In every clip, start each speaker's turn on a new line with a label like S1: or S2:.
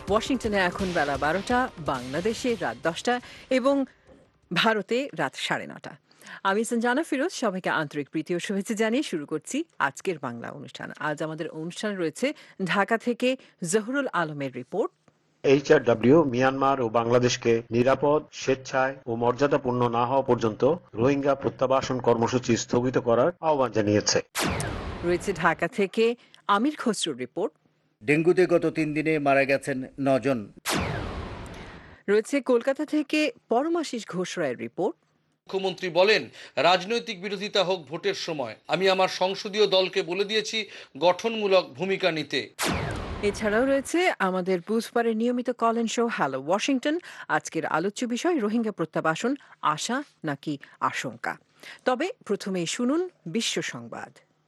S1: ওয়াশিংটনে এখন বেলা 12টা, বাংলাদেশে রাত 10টা এবং ভারতে রাত 9:30। আমি সঞ্জানা ফিরোজ, সবাইকে আন্তরিক প্রীতি ও শুভেচ্ছা জানিয়ে শুরু করছি আজকের বাংলা অনুষ্ঠান। আজ আমাদের অনুষ্ঠানে রয়েছে ঢাকা থেকে জহুরুল আলমের রিপোর্ট।
S2: এইচআরডব্লিউ মিয়ানমার ও বাংলাদেশকে নিরাপদ, স্বেচ্ছায় ও মর্যাদাপূর্ণ না হওয়া পর্যন্ত রোহিঙ্গা প্রত্যাবাসন কর্মসূচি স্থগিত করার আহ্বান জানিয়েছে।
S1: রয়েছে ঢাকা থেকে আমির খসরুর রিপোর্ট।
S3: ডেঙ্গুতে গত 3 দিনে মারা গেছেন 9 জন।
S1: রয়েছে কলকাতা থেকে পরমাশিস ঘোষ রায়ের রিপোর্ট।
S4: মুখ্যমন্ত্রী বলেন, রাজনৈতিক বিরোধিতা হোক ভোটের সময়, আমি আমার সংসদীয় দলকে বলে দিয়েছি গঠনমূলক ভূমিকা নিতে।
S1: এছাড়াও রয়েছে আমাদের বুধবারের নিয়মিত call in show hello Washington. আজকের আলোচ্য বিষয় রোহিঙ্গা প্রত্যাবাসন, আশা নাকি আশঙ্কা। তবে প্রথমেই শুনুন বিশ্ব সংবাদ।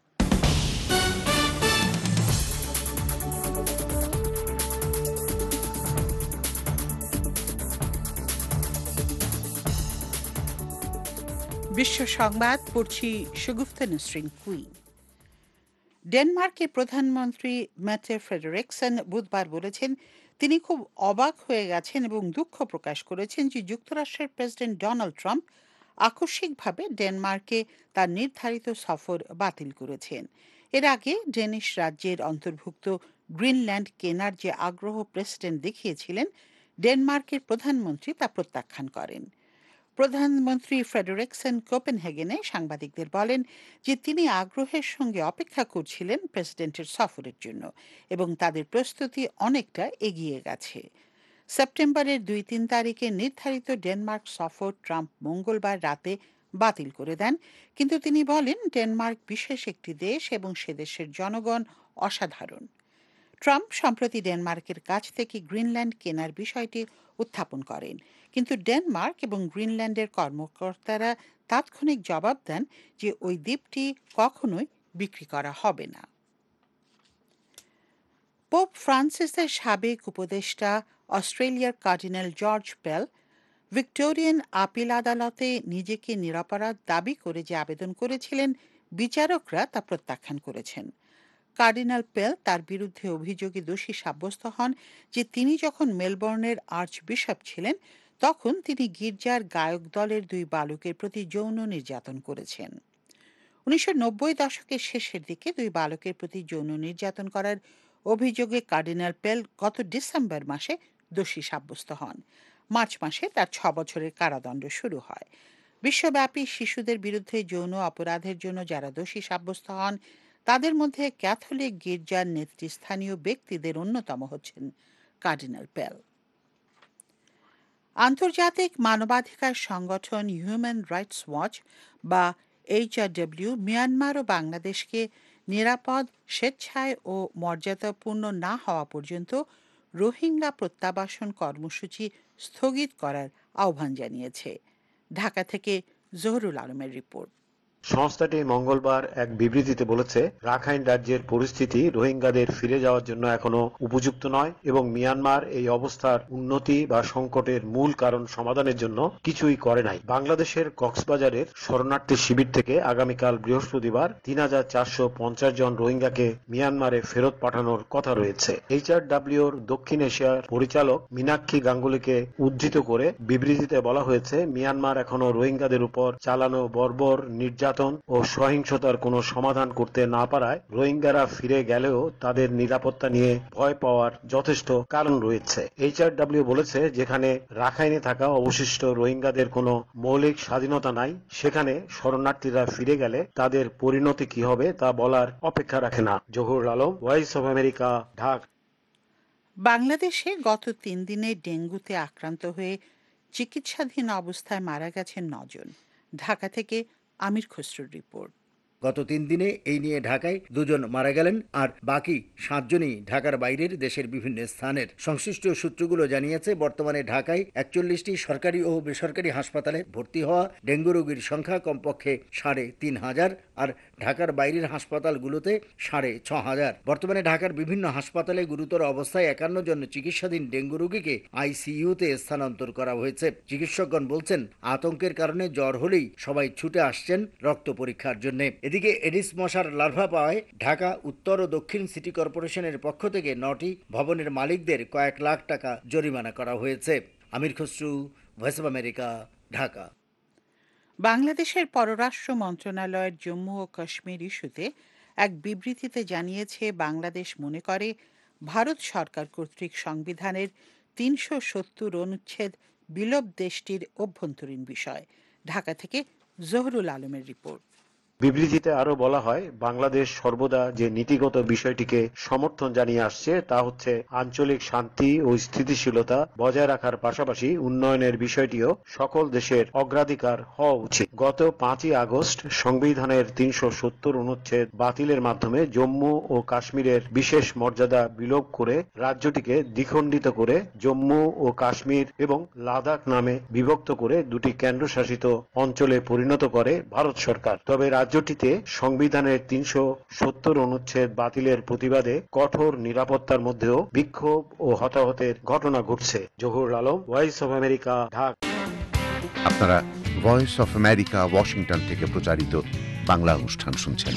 S5: বিশ্ব সংবাদ পড়ছি সুগুফতা নসরিন কুইন। ডেনমার্কের প্রধানমন্ত্রী ম্যাটে ফ্রেডেরিকসন বুধবার বলেছেন তিনি খুব অবাক হয়ে গেছেন এবং দুঃখ প্রকাশ করেছেন যে যুক্তরাষ্ট্রের প্রেসিডেন্ট ডোনাল্ড ট্রাম্প আকস্মিকভাবে ডেনমার্কে তার নির্ধারিত সফর বাতিল করেছেন। এর আগে ডেনিশ রাজ্যের অন্তর্ভুক্ত গ্রিনল্যান্ড কেনার যে আগ্রহ প্রেসিডেন্ট দেখিয়েছিলেন, ডেনমার্কের প্রধানমন্ত্রী তা প্রত্যাখ্যান করেন। প্রধানমন্ত্রী ফ্রেডেরিকসন কোপেনহেগেনে সাংবাদিকদের বলেন যে তিনি আগ্রহের সঙ্গে অপেক্ষা করছিলেন প্রেসিডেন্টের সফরের জন্য এবং তাদের প্রস্তুতি অনেকটা এগিয়ে গেছে। সেপ্টেম্বরের 2-3 তারিখে নির্ধারিত ডেনমার্ক সফর ট্রাম্প মঙ্গলবার রাতে বাতিল করে দেন, কিন্তু তিনি বলেন ডেনমার্ক বিশেষ একটি দেশ এবং সে দেশের জনগণ অসাধারণ। ট্রাম্প সম্প্রতি ডেনমার্কের কাছ থেকে গ্রিনল্যান্ড কেনার বিষয়টি উত্থাপন করেন, কিন্তু ডেনমার্ক এবং গ্রিনল্যান্ডের কর্মকর্তারা তাৎক্ষণিক জবাব দেন যে ওই দ্বীপটি কখনোই বিক্রি করা হবে না। পোপ ফ্রান্সিসের সাবেক উপদেষ্টা অস্ট্রেলিয়ার cardinal George Pell Victorian appeal আদালতে নিজেকে নিরপরাধ দাবি করে যে আবেদন করেছিলেন, বিচারকরা তা প্রত্যাখ্যান করেছেন। কার্ডিনাল পেল তার বিরুদ্ধে অভিযোগে দোষী সাব্যস্ত হন যে তিনি যখন মেলবোর্নের আর্চবিশপ ছিলেন তখন তিনি গির্জার গায়ক দলের 2 বালকের প্রতি যৌন নির্যাতন করেছেন। 1990 দশকের শেষের দিকে 2 বালকের প্রতি যৌন নির্যাতন করার অভিযোগে কার্ডিনাল পেল গত ডিসেম্বর মাসে দোষী সাব্যস্ত হন। মার্চ মাসে তার 6 বছরের কারাদণ্ড শুরু হয়। বিশ্বব্যাপী শিশুদের বিরুদ্ধে যৌন অপরাধের জন্য যারা দোষী সাব্যস্ত হন তাদের মধ্যে ক্যাথলিক গির্জার নেতৃস্থানীয় ব্যক্তিদের অন্যতম হচ্ছেন কার্ডিনাল পেল। আন্তর্জাতিক মানবাধিকার সংগঠন হিউম্যান রাইটস ওয়াচ বা এইচআরডব্লিউ মিয়ানমার ও বাংলাদেশকে নিরাপদ, স্বেচ্ছায় ও মর্যাদাপূর্ণ না হওয়া পর্যন্ত রোহিঙ্গা প্রত্যাবাসন কর্মসূচি স্থগিত করার আহ্বান জানিয়েছে। ঢাকা থেকে জহুরুল আলমের রিপোর্ট।
S2: সংস্থাটি মঙ্গলবার এক বিবৃতিতে বলেছে, রাখাইন রাজ্যের পরিস্থিতি রোহিঙ্গাদের ফিরে যাওয়ার জন্য এখনো উপযুক্ত নয় এবং মিয়ানমার এই অবস্থার উন্নতি বা সংকটের মূল কারণ সমাধানের জন্য কিছুই করে নাই। বাংলাদেশের কক্সবাজারের শরণার্থী শিবির থেকে আগামীকাল বৃহস্পতিবার 3450 জন রোহিঙ্গাকে মিয়ানমারে ফেরত পাঠানোর কথা রয়েছে। এইচআরডব্লিউর দক্ষিণ এশিয়ার পরিচালক মীনাক্ষী গাঙ্গুলিকে উদ্ধৃত করে বিবৃতিতে বলা হয়েছে, মিয়ানমার এখনো রোহিঙ্গাদের উপর চালানো বর্বর নির্যাতন ও সহিংসতার কোনো সমাধান করতে না পারায় রোহিঙ্গারা ফিরে গেলেও তাদের নিরাপত্তা নিয়ে ভয় পাওয়ার যথেষ্ট কারণ রয়েছে। এইচআরডব্লিউ বলেছে, যেখানে রাখাইনে থাকা অবশিষ্ট রোহিঙ্গাদের কোনো মৌলিক স্বাধীনতা নাই, সেখানে শরণার্থীরা ফিরে গেলে তাদের পরিণতি কি হবে তা বলার অপেক্ষা রাখে না। Zahurul Alam, Voice of America, Dhaka.
S5: বাংলাদেশে গত 3 দিনে ডেঙ্গুতে আক্রান্ত হয়ে চিকিৎসাধীন অবস্থায় মারা গেছেন 9 জন। ঢাকা থেকে আমির খসরুর রিপোর্ট।
S3: গত 3 দিনে এই নিয়ে ঢাকায় 2 জন মারা গেলেন আর বাকি 7 জনই ঢাকার বাইরের দেশের বিভিন্ন স্থানের। সংশ্লিষ্ট সূত্রগুলো জানিয়েছে, বর্তমানে ঢাকায় 41টি সরকারি ও বেসরকারি হাসপাতালে ভর্তি হওয়া ডেঙ্গু রোগীর সংখ্যা কমপক্ষে 3500 আর ঢাকার বাইরের হাসপাতালগুলোতে 6500। বর্তমানে ঢাকার বিভিন্ন হাসপাতালে গুরুতর অবস্থায় 51 জন চিকিৎসাধীন ডেঙ্গু রোগীকে আইসিইউতে স্থানান্তর করা হয়েছে। চিকিৎসকগণ বলছেন, আতঙ্কের কারণে জ্বর হলেই সবাই ছুটে আসছেন রক্ত পরীক্ষার জন্য। এদিকে এডিস মশার লার্ভা পাওয়ায় ঢাকা উত্তর ও দক্ষিণ সিটি কর্পোরেশনের পক্ষ থেকে 9টি ভবনের মালিকদের কয়েক লাখ টাকা জরিমানা করা হয়েছে। Amir Khasru, Voice of America, Dhaka.
S5: বাংলাদেশের পররাষ্ট্র মন্ত্রণালয়ের জম্মু ও কাশ্মীর ইস্যুতে এক বিবৃতিতে জানিয়েছে, বাংলাদেশ মনে করে ভারত সরকার কর্তৃক সংবিধানের 370 অনুচ্ছেদ বিলোপ দেশটির অভ্যন্তরীণ বিষয়। ঢাকা থেকে জহুরুল আলমের রিপোর্ট।
S2: বিবৃতিতে আরো বলা হয়, বাংলাদেশ সর্বদা যে নীতিগত বিষয়টিকে সমর্থন জানিয়ে আসছে তা হচ্ছে আঞ্চলিক শান্তি ও স্থিতিশীলতা বজায় রাখার পাশাপাশি উন্নয়নের বিষয়টিও সকল দেশের অগ্রাধিকার হওয়া উচিত। গত 5ই আগস্ট সংবিধানের 370 অনুচ্ছেদ বাতিলের মাধ্যমে জম্মু ও কাশ্মীরের বিশেষ মর্যাদা বিলোপ করে রাজ্যটিকে দ্বিখণ্ডিত করে জম্মু ও কাশ্মীর এবং লাদাখ নামে বিভক্ত করে দুটি কেন্দ্রশাসিত অঞ্চলে পরিণত করে ভারত সরকার। তবে রাজ্যটিতে সংবিধানের 370 অনুচ্ছেদ বাতিলের প্রতিবাদে কঠোর নিরাপত্তার মধ্যেও বিক্ষোভ ও হতাহতের ঘটনা ঘটছে। Zahurul Alam, Voice of America, Dhaka.
S6: আপনারা ভয়েস অফ আমেরিকা ওয়াশিংটন থেকে প্রচারিত বাংলা অনুষ্ঠান শুনছেন।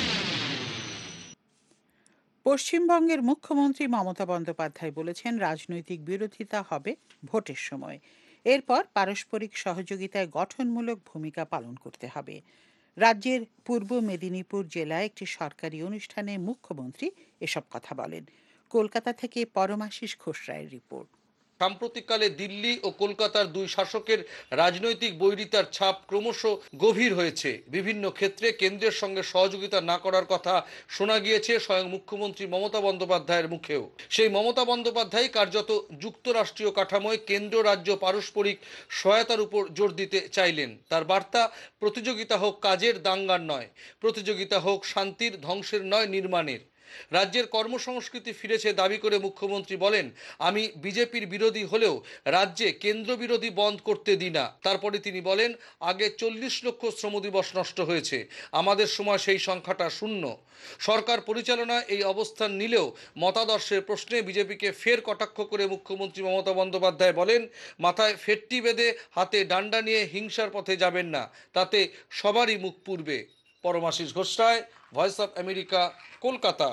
S5: পশ্চিমবঙ্গের মুখ্যমন্ত্রী মমতা বন্দ্যোপাধ্যায় বলেছেন, রাজনৈতিক বিরোধিতা হবে ভোটের সময়। এরপর পারস্পরিক সহযোগিতায় গঠনমূলক ভূমিকা পালন করতে হবে। রাজ্যের পূর্ব মেদিনীপুর জেলায় একটি সরকারি অনুষ্ঠানে মুখ্যমন্ত্রী এসব কথা বলেন। কলকাতা থেকে পরমাশিস ঘোষ রায়ের রিপোর্ট।
S4: সাম্প্রতিককালে দিল্লি ও কলকাতার দুই শাসকের রাজনৈতিক বৈরিতার ছাপ ক্রমশ গভীর হয়েছে। বিভিন্ন ক্ষেত্রে কেন্দ্রের সঙ্গে সহযোগিতা না করার কথা শোনা গিয়েছে স্বয়ং মুখ্যমন্ত্রী মমতা বন্দ্যোপাধ্যায়ের মুখেও। সেই মমতা বন্দ্যোপাধ্যায় কার্যত যুক্তরাষ্ট্রীয় কাঠামোয় কেন্দ্র রাজ্য পারস্পরিক সহায়তার উপর জোর দিতে চাইলেন। তার বার্তা, প্রতিযোগিতা হোক কাজের, দাঙ্গার নয়। প্রতিযোগিতা হোক শান্তির, ধ্বংসের নয়, নির্মাণের। রাজ্যের কর্মসংস্কৃতি ফিরেছে দাবি করে মুখ্যমন্ত্রী বলেন, আমি বিজেপির বিরোধী হলেও রাজ্যে কেন্দ্র বিরোধী বন্ধ করতে দিই না। তারপরে তিনি বলেন, আগে 40 লক্ষ শ্রমদিবস নষ্ট হয়েছে, আমাদের সময় সেই সংখ্যাটা 0। সরকার পরিচালনায় এই অবস্থান নিলেও মতাদর্শের প্রশ্নে বিজেপিকে ফের কটাক্ষ করে মুখ্যমন্ত্রী মমতা বন্দ্যোপাধ্যায় বলেন, মাথায় ফেটটি বেঁধে হাতে ডান্ডা নিয়ে হিংসার পথে যাবেন না, তাতে সবারই মুখ পুড়বে। Paramashis Ghosh Roy, Voice of America, Kolkata.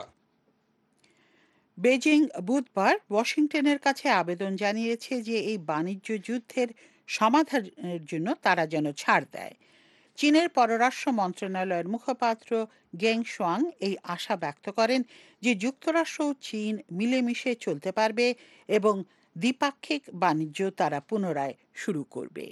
S5: Beijing বুধবার ওয়াশিংটনের কাছে আবেদন জানিয়েছে যে এই বাণিজ্য যুদ্ধের সমাধানের জন্য তারা যেন ছাড় দেয়। চীনের পররাষ্ট্র মন্ত্রণালয়ের মুখপাত্র গেং শুয়াং এই আশা ব্যক্ত করেন যে যুক্তরাষ্ট্র ও চীন মিলেমিশে চলতে পারবে এবং দ্বিপাক্ষিক বাণিজ্য তারা পুনরায় শুরু করবে।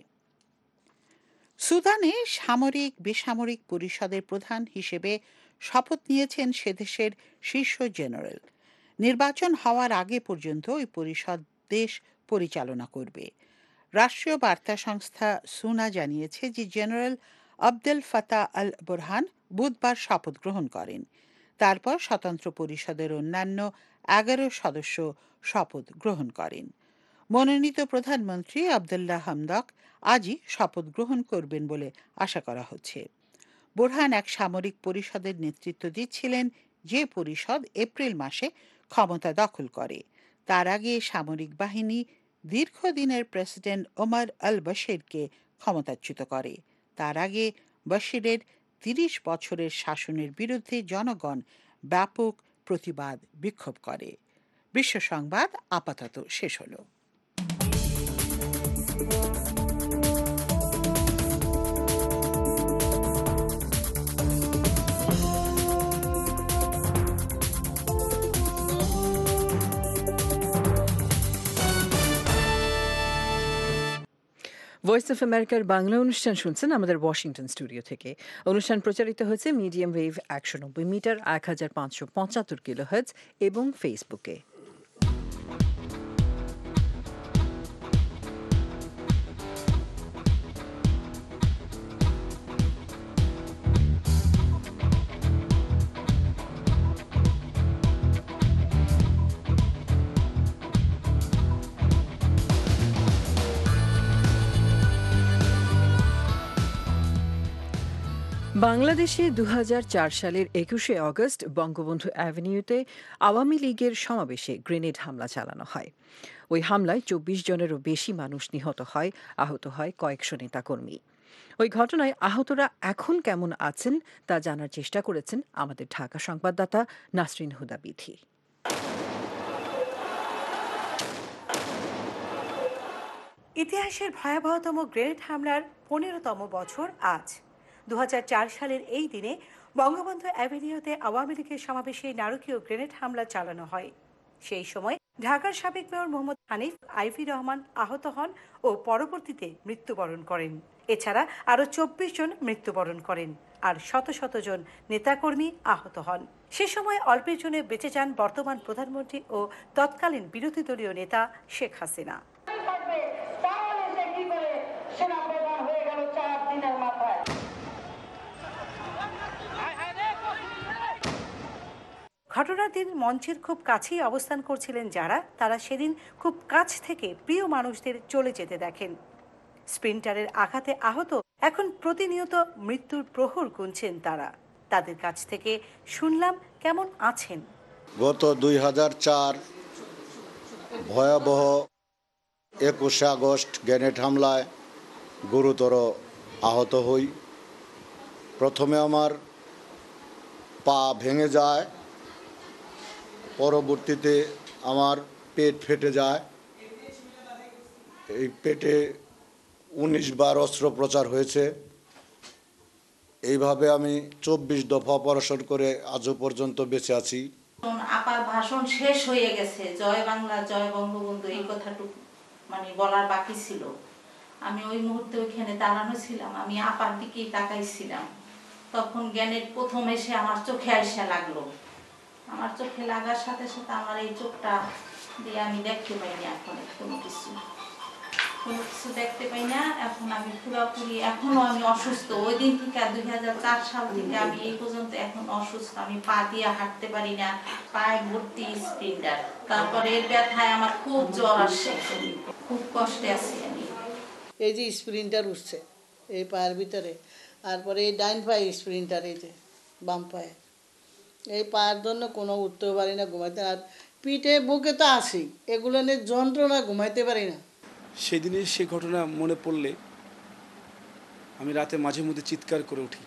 S5: সুদানে সামরিক বেসামরিক পরিষদের প্রধান হিসেবে শপথ নিয়েছেন সেদেশের শীর্ষ জেনারেল। নির্বাচন হওয়ার আগে পর্যন্ত ওই পরিষদ দেশ পরিচালনা করবে। রাষ্ট্রীয় বার্তা সংস্থা সুনা জানিয়েছে যে general Abdel Fattah al Burhan বুধবার শপথ গ্রহণ করেন। তারপর স্বতন্ত্র পরিষদের অন্যান্য 11 সদস্য শপথ গ্রহণ করেন। মনোনীত প্রধানমন্ত্রী আবদুল্লাহ হামদক আজই শপথ গ্রহণ করবেন বলে আশা করা হচ্ছে। বুরহান এক সামরিক পরিষদের নেতৃত্ব দিচ্ছিলেন, যে পরিষদ এপ্রিল মাসে ক্ষমতা দখল করে। তার আগে সামরিক বাহিনী দীর্ঘদিনের প্রেসিডেন্ট ওমর আল বশিরকে ক্ষমতাচ্যুত করে। তার আগে বশিরের 30 বছরের শাসনের বিরুদ্ধে জনগণ ব্যাপক প্রতিবাদ বিক্ষোভ করে। বিশ্ব সংবাদ আপাতত শেষ হলো।
S1: ভয়েস অফ আমেরিকার বাংলা অনুষ্ঠান শুনছেন আমাদের ওয়াশিংটন স্টুডিও থেকে। অনুষ্ঠান প্রচারিত হয়েছে মিডিয়াম ওয়েভ 190 মিটার 1575 কিলোহার্টজ এবং ফেসবুকে। বাংলাদেশে 2004 সালের 21শে আগস্ট বঙ্গবন্ধু অ্যাভিনিউতে আওয়ামী লীগের সমাবেশে গ্রেনেড হামলা চালানো হয়। ওই হামলায় 24 জনেরও বেশি মানুষ নিহত হয়, আহত হয় কয়েকশো নেতাকর্মী। ওই ঘটনায় আহতরা এখন কেমন আছেন তা জানার চেষ্টা করেছেন আমাদের ঢাকা সংবাদদাতা নাসরিন হুদা বিথি।
S7: ইতিহাসের ভয়াবহতম গ্রেনেড হামলার 15তম বছর আজ। 2004 সালের এই দিনে বঙ্গবন্ধু অ্যাভিনিউতে আওয়ামী লীগের সমাবেশে নারকীয় গ্রেনেড হামলা চালানো হয়। সেই সময় ঢাকার সাবেক মেয়র মোহাম্মদ হানিফ আইভি রহমান আহত হন ও পরবর্তীতে মৃত্যুবরণ করেন। এছাড়া আরও 24 জন মৃত্যুবরণ করেন আর শত শত জন নেতাকর্মী আহত হন। সে সময় অল্পের জন্য বেঁচে যান বর্তমান প্রধানমন্ত্রী ও তৎকালীন বিরোধী দলীয় নেতা শেখ হাসিনা। ঘটনার দিন মঞ্চের খুব কাছেই অবস্থান করছিলেন যারা, তারা সেদিন খুব কাছ থেকে প্রিয় মানুষদের চলে যেতে দেখেন। স্প্রিন্টারের আঘাতে আহত এখন প্রতিনিয়ত মৃত্যুর প্রহর গুনছেন তারা। তাদের কাছ থেকে শুনলাম কেমন আছেন।
S8: গত 2004 ভয়াবহ 21 আগস্ট গ্রেনেড হামলায় গুরুতর আহত হই। প্রথমে আমার পা ভেঙে যায়, পরবর্তীতে আমার পেট ফেটে যায়। এই পেটে 19 বার অস্ত্রোপচার হয়েছে। এইভাবে আমি 24 দফা অপারেশন করে আজও পর্যন্ত বেঁচে আছি।
S9: আপার ভাষণ শেষ হয়ে গেছে, জয় বাংলা জয় বঙ্গবন্ধু এই কথাটুকু বলার বাকি ছিল। আমি ওই মুহূর্তে ওইখানে দাঁড়ানো ছিলাম, আমি আপার দিকেই তাকাইছিলাম। তখন জ্ঞানের প্রথম এসে আমার চোখে আইসা লাগলো। আমার চোখে লাগার সাথে সাথে আমার এই চোখটা দিয়ে আমি দেখতে পাইনি এখন কোনো কিছু দেখতে পাই না। এখন আমি পুরোপুরি এখনো আমি অসুস্থ। ওই দিন থেকে 2004 সাল থেকে আমি এই পর্যন্ত এখন অসুস্থ। আমি পা দিয়ে হাঁটতে পারি না, পায়ে ভর্তি স্প্রিন্টার। তারপরে এর ব্যথায় আমার খুব জ্বর আসছে, খুব কষ্টে আছি আমি।
S10: এই যে স্প্রিন্টার উঠছে এই পায়ের ভিতরে, তারপরে এই ডাইন পায়ে স্প্রিন্টার, এই যে বাম পায়ে, এই পায়ের জন্য কোনো উঠতেও পারি না, ঘুমাইতে। আর পিঠে বুকে তো আসি, এগুলো নিয়ে যন্ত্রণা, ঘুমাইতে পারি না।
S11: সেদিনের সে ঘটনা মনে পড়লে আমি রাতে মাঝে মধ্যে চিৎকার করে উঠি।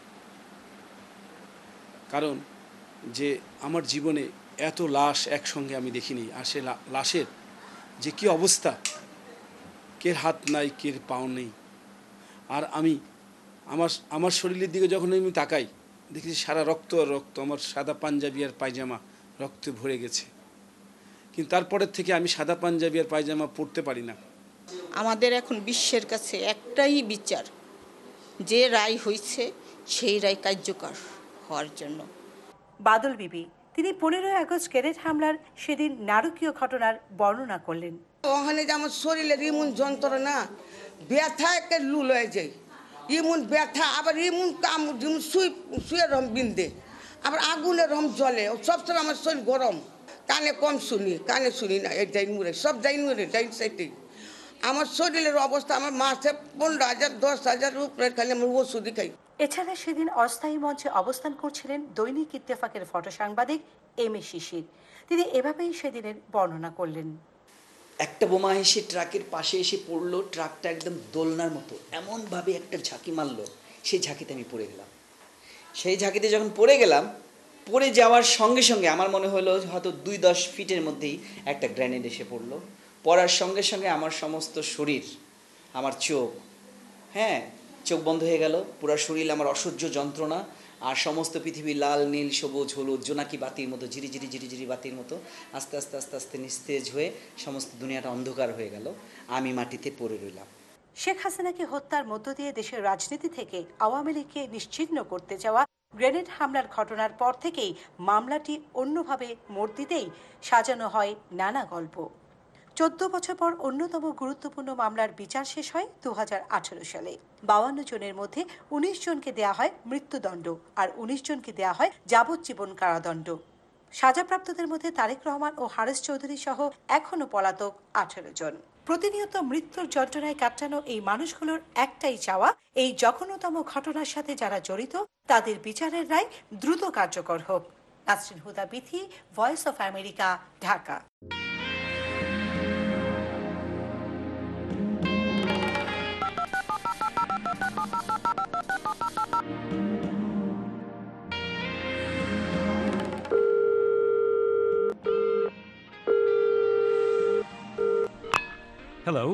S11: কারণ যে আমার জীবনে এত লাশ একসঙ্গে আমি দেখিনি। আর সে লাশের যে কি অবস্থা, কের হাত নাই, কের পাও নেই। আর আমি আমার শরীরের দিকে যখন আমি তাকাই, দেখেছি সারা রক্ত আর রক্ত। আমার সাদা পাঞ্জাবি আর পায়জামা রক্তে ভরে গেছে। কিন্তু তারপরের থেকে আমি সাদা পাঞ্জাবি আর পায়জামা পরতে পারি না।
S12: আমাদের এখন বিশ্বের কাছে একটাই বিচার, যে রায় হয়েছে সেই রায় কার্যকর হওয়ার জন্য।
S7: বাদল বিবি, তিনি 15 আগস্ট গ্রেনেড হামলার সেদিন নারকীয় ঘটনার বর্ণনা করলেন।
S13: ওখানে যে আমার শরীরের ইমুন যন্ত্রণা, ব্যথা একটা লুল হয়ে যায়, ইমুন ব্যথা, আবার ইমুন কামড়, যেমন শুয়ে রম বিন্দে, আবার আগুনের রম জ্বলে। সবসময় আমার শরীর গরম, কানে কম শুনি, কানে শুনি না। এই ডাইন মুড়ে সব ডাইন মুড়ে, ডাইন সাইডে আমার শরীরের অবস্থা। আমার মাসে 15,000 10,000 উপরে খালি আমার ওষুধই খাই।
S7: এছাড়া সেদিন অস্থায়ী মঞ্চে অবস্থান করছিলেন দৈনিক ইত্তেফাকের ফটো সাংবাদিক এম এ শিশির। তিনি এভাবেই সেদিনের বর্ণনা করলেন।
S14: একটা বোমা এসে ট্রাকের পাশে এসে পড়লো, ট্রাকটা একদম দোলনার মতো এমনভাবে একটা ঝাঁকি মারলো, সেই ঝাঁকিতে আমি পড়ে গেলাম। সেই ঝাঁকিতে যখন পড়ে গেলাম, পড়ে যাওয়ার সঙ্গে সঙ্গে আমার মনে হলো হয়তো 2-10 ফিটের মধ্যেই একটা গ্রেনেড এসে পড়লো। পড়ার সঙ্গে সঙ্গে আমার সমস্ত শরীর, আমার চোখ, চোখ বন্ধ হয়ে গেল। পুরো শরীর আমার অসহ্য যন্ত্রণা, আর সমস্ত পৃথিবী লাল নীল সবুজ হলুদ জোনাকি বাতির মতো, ঝিরি ঝিরি ঝিরি ঝিরি বাতির মতো আস্তে আস্তে আস্তে আস্তে নিস্তেজ হয়ে সমস্ত দুনিয়াটা অন্ধকার হয়ে গেল। আমি মাটিতে পড়ে রইলাম।
S7: শেখ হাসিনাকে হত্যার মধ্য দিয়ে দেশের রাজনীতি থেকে আওয়ামী লীগকে নিশ্চিহ্ন করতে যাওয়া গ্রেনেড হামলার ঘটনার পর থেকেই মামলাটি অন্যভাবে মোড় দিতেই সাজানো হয় নানা গল্প। 14 বছর পর অন্যতম গুরুত্বপূর্ণ মামলার বিচার শেষ হয় 2018 সালে। 52 জনের মধ্যে 19 জনকে দেয়া হয় মৃত্যুদণ্ড আর 19 জনকে দেয়া হয় যাবজ্জীবন কারাদণ্ড। সাজাপ্রাপ্তদের মধ্যে তারেক রহমান ও হারেস চৌধুরী সহ এখনো পলাতক 18 জন। প্রতিনিয়ত মৃত্যুর যন্ত্রণায় কাটানো এই মানুষগুলোর একটাই চাওয়া, এই জঘন্যতম ঘটনার সাথে যারা জড়িত তাদের বিচারের রায় দ্রুত কার্যকর হোক। Nasrin Huda Bithi, Voice of America, Dhaka.
S15: Hello.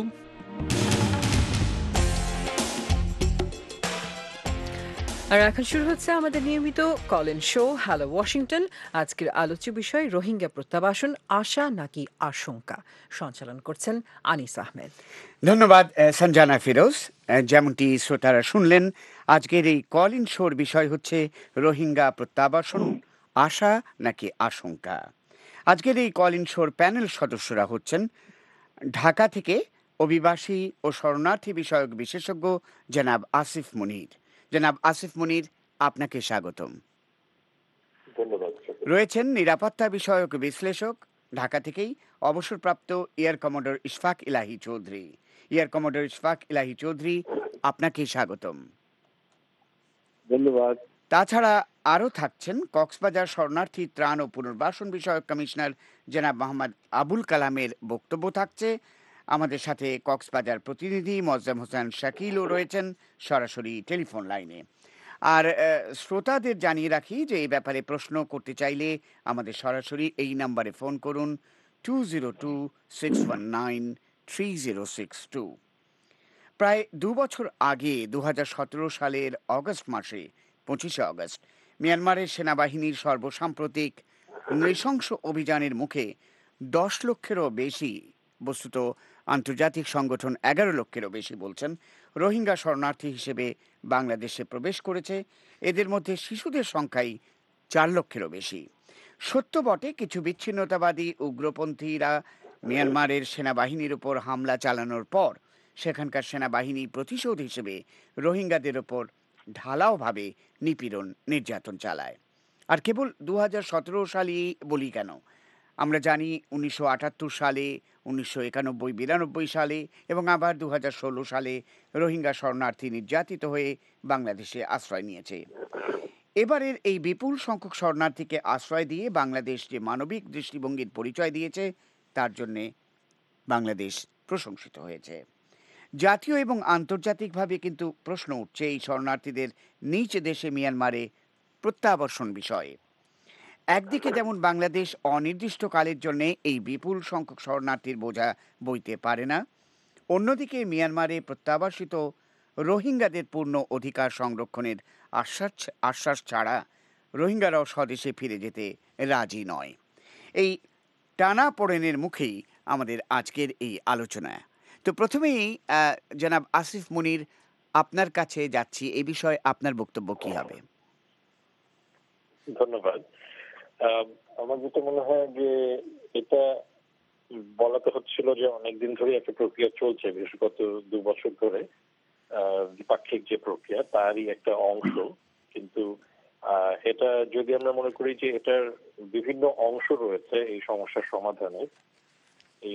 S1: আর এখন শুরু হচ্ছে আমাদের নিয়মিত call in show hello Washington. আজকের আলোচ্য বিষয় রোহিঙ্গা প্রত্যাবাসন, আশা নাকি আশঙ্কা। সঞ্চালন করছেন আনিস আহমেদ।
S16: ধন্যবাদ সঞ্জানা ফিরোজ। যেমনটি শ্রোতারা শুনলেন, আজকের এই কল ইন শোর বিষয় হচ্ছে রোহিঙ্গা প্রত্যাবাসন, আশা নাকি আশঙ্কা। আজকের এই কল ইন শোর প্যানেল সদস্যরা হচ্ছেন ঢাকা থেকে অভিবাসী ও শরণার্থী বিষয়ক বিশেষজ্ঞ জনাব আসিফ মুনির। জনাব আসিফ মুনির, আপনাকে স্বাগতম।
S17: ধন্যবাদ।
S16: রয়েছেন নিরাপত্তা বিষয়ক বিশ্লেষক ঢাকা থেকেই অবসরপ্রাপ্ত এয়ার কমোডর ইশফাক ইলাহি চৌধুরী। এয়ার কমোডর ইশফাক ইলাহি চৌধুরী, আপনাকে স্বাগতম।
S17: ধন্যবাদ।
S16: তাছাড়া আরও থাকছেন কক্সবাজার শরণার্থী ত্রাণ ও পুনর্বাসন বিষয়ক কমিশনার জনাব মোহাম্মদ আবুল কালামের বক্তব্য থাকছে। আমাদের সাথে কক্সবাজার প্রতিনিধি মোয়াজ্জেম হোসেন শাকিলও রয়েছেন সরাসরি টেলিফোন লাইনে। আর শ্রোতাদের জানিয়ে রাখি যে এই ব্যাপারে প্রশ্ন করতে চাইলে আমাদের সরাসরি এই নাম্বারে ফোন করুন 2026193062। প্রায় 2 বছর আগে 2017 সালের অগস্ট মাসে 25শে অগস্ট মিয়ানমারের সেনাবাহিনীর সর্বসাম্প্রতিক নৃশংস অভিযানের মুখে 10 লক্ষেরও বেশি, বস্তুত আন্তর্জাতিক সংগঠন 11 লক্ষেরও বেশি বলছেন, রোহিঙ্গা শরণার্থী হিসেবে বাংলাদেশে প্রবেশ করেছে। এদের মধ্যে শিশুদের সংখ্যাই 4 লক্ষেরও বেশি। সত্য বটে, কিছু বিচ্ছিন্নতাবাদী উগ্রপন্থীরা মিয়ানমারের সেনাবাহিনীর উপর হামলা চালানোর পর সেখানকার সেনাবাহিনী প্রতিশোধ হিসেবে রোহিঙ্গাদের ওপর ঢালাওভাবে নিপীড়ন নির্যাতন চালায়। আর কেবল 2017 সালেই বলি কেন, আমরা জানি 1978 সালে, 1991-92 সালে এবং আবার 2016 সালে রোহিঙ্গা শরণার্থী নির্যাতিত হয়ে বাংলাদেশে আশ্রয় নিয়েছে। এবারের এই বিপুল সংখ্যক শরণার্থীকে আশ্রয় দিয়ে বাংলাদেশ যে মানবিক দৃষ্টিভঙ্গির পরিচয় দিয়েছে, তার জন্যে বাংলাদেশ প্রশংসিত হয়েছে। জাতীয় এবং আন্তর্জাতিকভাবে কিন্তু প্রশ্ন উঠছে এই শরণার্থীদের নিজ দেশে মিয়ানমারে প্রত্যাবর্ষণ বিষয়ে। একদিকে যেমন বাংলাদেশ অনির্দিষ্টকালের জন্য এই বিপুল সংখ্যক শরণার্থীর বোঝা বইতে পারে না, অন্যদিকে মিয়ানমারে প্রত্যাবাসিত রোহিঙ্গাদের পূর্ণ অধিকার সংরক্ষণের আশ্বাস ছাড়া রোহিঙ্গারাও স্বদেশে ফিরে যেতে রাজি নয়। এই টানাপোড়েনের মুখেই আমাদের আজকের এই আলোচনা। তো প্রথমেই জনাব আসিফ মুনির, আপনার কাছে যাচ্ছি, এই বিষয়ে আপনার বক্তব্য কি হবে?
S17: ধন্যবাদ। আমার যেটা মনে হয় যে এটা বলাতে হচ্ছিল যে অনেকদিন ধরে একটা প্রক্রিয়া চলছে, বিশেষত 2 বছর ধরে দ্বিপাক্ষিক যে প্রক্রিয়া তারই একটা অংশ। কিন্তু এটা যদি আমরা মনে করি যে এটার বিভিন্ন অংশ রয়েছে এই সমস্যার সমাধানের, এই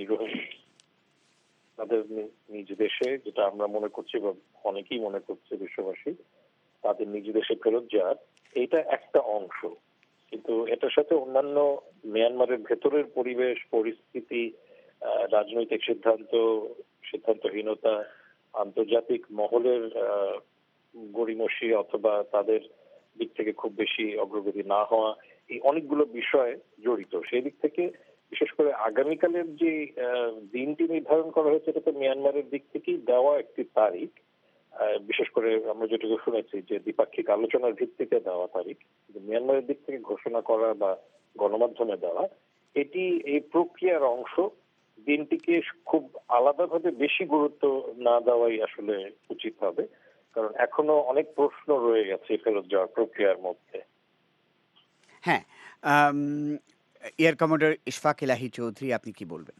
S17: তাদের নিজ দেশে, যেটা আমরা মনে করছি বা অনেকেই মনে করছে বিশ্ববাসী, তাদের নিজ দেশে ফেরত যাওয়ার, এটা একটা অংশ। কিন্তু এটার সাথে অন্যান্য মিয়ানমারের ভেতরের পরিবেশ পরিস্থিতি, রাজনৈতিক সিদ্ধান্তহীনতা, আন্তর্জাতিক মহলের গড়িমসি অথবা তাদের দিক থেকে খুব বেশি অগ্রগতি না হওয়া, এই অনেকগুলো বিষয় জড়িত। সেই দিক থেকে বিশেষ করে আগামীকালের যে দিনটি নির্ধারণ করা হয়েছে, এটা তো মিয়ানমারের দিক থেকেই দেওয়া একটি তারিখ। বিশেষ করে আমরা যেটুকু শুনেছি যে দ্বিপাক্ষিক আলোচনার ভিত্তিতে দেওয়া তারিখ, মিয়ানমারের দিক থেকে ঘোষণা করা বা গণমাধ্যমে দেওয়া, এটি এই প্রক্রিয়ার অংশ। দিনটিকে খুব আলাদাভাবে বেশি গুরুত্ব না দেওয়াই আসলে উচিত হবে, কারণ এখনো অনেক প্রশ্ন রয়ে গেছে ফেরত যাওয়ার প্রক্রিয়ার মধ্যে।
S16: হ্যাঁ, এয়ার কমোডর ইশফাক ইলাহি চৌধুরী, আপনি কি বলবেন?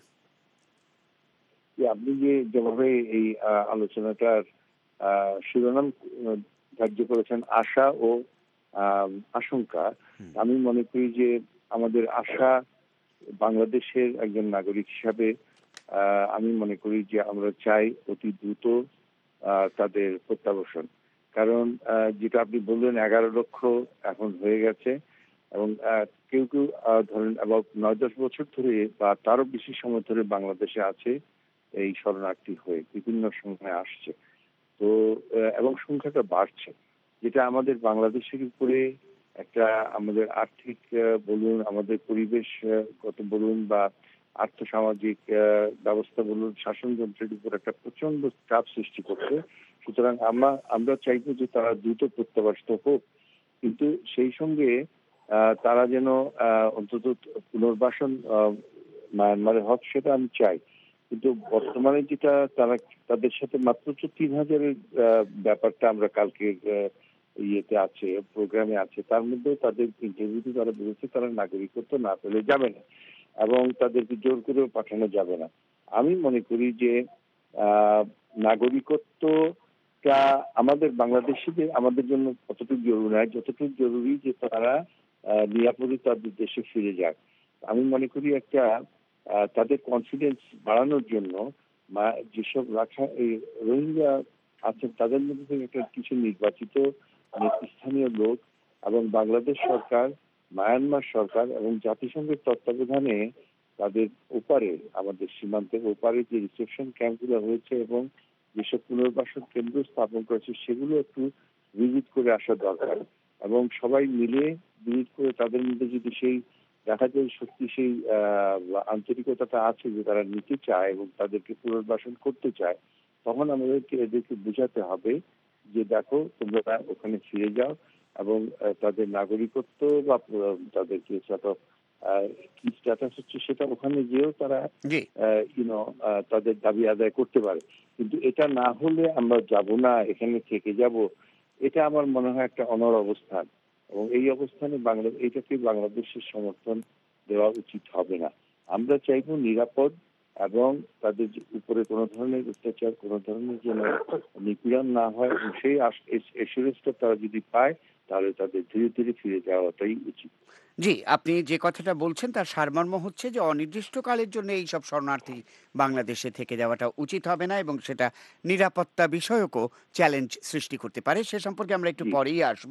S18: আপনি যেভাবে এই আলোচনাটার শিরোনাম ধার্য করেছেন আশা ও আশঙ্কা, আমি মনে করি যে আমাদের আশা, বাংলাদেশের একজন নাগরিক হিসাবে আমি মনে করি যে আমরা চাই অতি দ্রুত তাদের প্রত্যাবর্ষণ। কারণ যেটা আপনি বললেন 11 লক্ষ এখন হয়ে গেছে, এবং কেউ কেউ ধরেন about 9-10 বছর ধরে বা তারও বেশি সময় ধরে বাংলাদেশে আছে এই শরণার্থী হয়ে, বিভিন্ন সময় আসছে। তো এবং সংখ্যাটা বাড়ছে, যেটা আমাদের বাংলাদেশের উপরে একটা, আমাদের আর্থিক বলুন, আমাদের পরিবেশগত বলুন, বা আর্থসামাজিক ব্যবস্থা বলুন, শাসনযন্ত্রের উপর একটা প্রচন্ড চাপ সৃষ্টি করছে। সুতরাং আমরা চাইবো যে তারা দ্রুত প্রত্যাবাসিত হোক, কিন্তু সেই সঙ্গে তারা যেন অন্তত পুনর্বাসন মায়ানমারে হোক সেটা আমি চাই। কিন্তু বর্তমানে যেটা তাদের সাথে মাত্র 3,000-এর ব্যাপারটা আমরা কালকে ইয়েতে আছে, প্রোগ্রামে আছে, তার মধ্যেও তাদের ইন্টারভিউতে তারা বলেছে তারা নাগরিকত্ব না পেলে যাবে না এবং তাদেরকে জোর করেও পাঠানো যাবে না। আমি মনে করি যে নাগরিকত্বটা আমাদের বাংলাদেশিদের আমাদের জন্য কতটুকু জরুরি নয়, যতটুকু জরুরি যে তারা নিরাপদে তাদের দেশে ফিরে যায়। আমি মনে করি একটা তাদের কনফিডেন্স বাড়ানোর জন্য যেসব রোহিঙ্গা আছেন তাদের মধ্যে থেকে একটা কিছু নির্বাচিত নেতৃস্থানীয় লোক এবং বাংলাদেশ সরকার, মায়ানমার সরকার এবং জাতিসংঘের তত্ত্বাবধানে তাদের ওপারে, আমাদের সীমান্তের ওপারে যে রিসেপশন ক্যাম্পগুলো হয়েছে এবং যেসব পুনর্বাসন কেন্দ্র স্থাপন করেছে সেগুলো একটু ভিজিট করে আসা দরকার এবং সবাই মিলে ভিজিট করে তাদের মধ্যে যদি সেই দেখা যায় সত্যি সেই আন্তরিকতাটা আছে যে তারা নিতে চায় এবং তাদেরকে পুনর্বাসন করতে চায়, তখন আমাদেরকে এদেরকে বোঝাতে হবে যে দেখো তোমরা ওখানে ফিরে যাও এবং তাদের নাগরিকত্ব বা তাদেরকে কি স্ট্যাটাস হচ্ছে সেটা ওখানে গিয়েও তারা তাদের দাবি আদায় করতে পারে। কিন্তু এটা না হলে আমরা যাব না, এখানে থেকে যাব, এটা আমার মনে হয় একটা অনড় অবস্থান এবং এই অবস্থানে এটাকে বাংলাদেশের সমর্থন দেওয়া উচিত হবে না। আমরা চাইবো নিরাপদ এবং তাদের উপরে কোনো ধরনের অত্যাচার, কোনো ধরনের যেন নিপীড়ন না হয় এবং সেই এসুরেন্সটা তারা যদি পায় তাহলে তাদের ধীরে ধীরে ফিরে যাওয়াটাই উচিত।
S16: জি, আপনি যে কথাটা বলছেন তার সারমর্ম হচ্ছে যে অনির্দিষ্টকালের জন্য এই সব শরণার্থী বাংলাদেশে থেকে যাওয়াটা উচিত হবে না এবং সেটা নিরাপত্তা বিষয়কও চ্যালেঞ্জ সৃষ্টি করতে পারে। সে সম্পর্কে আমরা একটু পরেই আসব।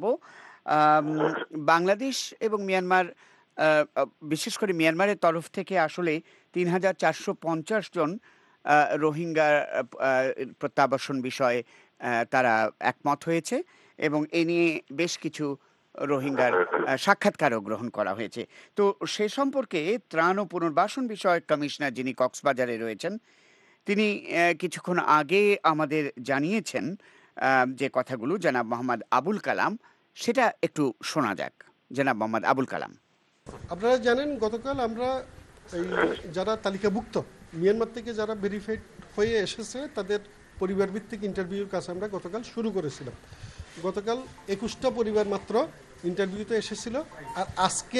S16: বাংলাদেশ এবং মিয়ানমার, বিশেষ করে মিয়ানমারের তরফ থেকে আসলে 3,450 জন রোহিঙ্গা প্রত্যাবাসন বিষয়ে তারা একমত হয়েছে এবং এ নিয়ে বেশ কিছু রোহিঙ্গার সাক্ষাৎকারও গ্রহণ করা হয়েছে। তো সে সম্পর্কে ত্রাণ ও পুনর্বাসন বিষয়ক কমিশনার যিনি কক্সবাজারে রয়েছেন তিনি কিছুক্ষণ আগে আমাদের জানিয়েছেন যে কথাগুলো, জনাব মোহাম্মদ আবুল কালাম, সেটা একটু শোনা যাক। জনাব মোহাম্মদ আবুল কালাম।
S15: আপনারা জানেন গতকাল আমরা এই যারা তালিকাভুক্ত মিয়ানমার থেকে যারা ভেরিফাইড হয়ে এসেছে তাদের পরিবার ভিত্তিক ইন্টারভিউর কাজ আমরা গতকাল শুরু করেছিলাম। গতকাল 21টা পরিবার মাত্র ইন্টারভিউতে এসেছিল আর আজকে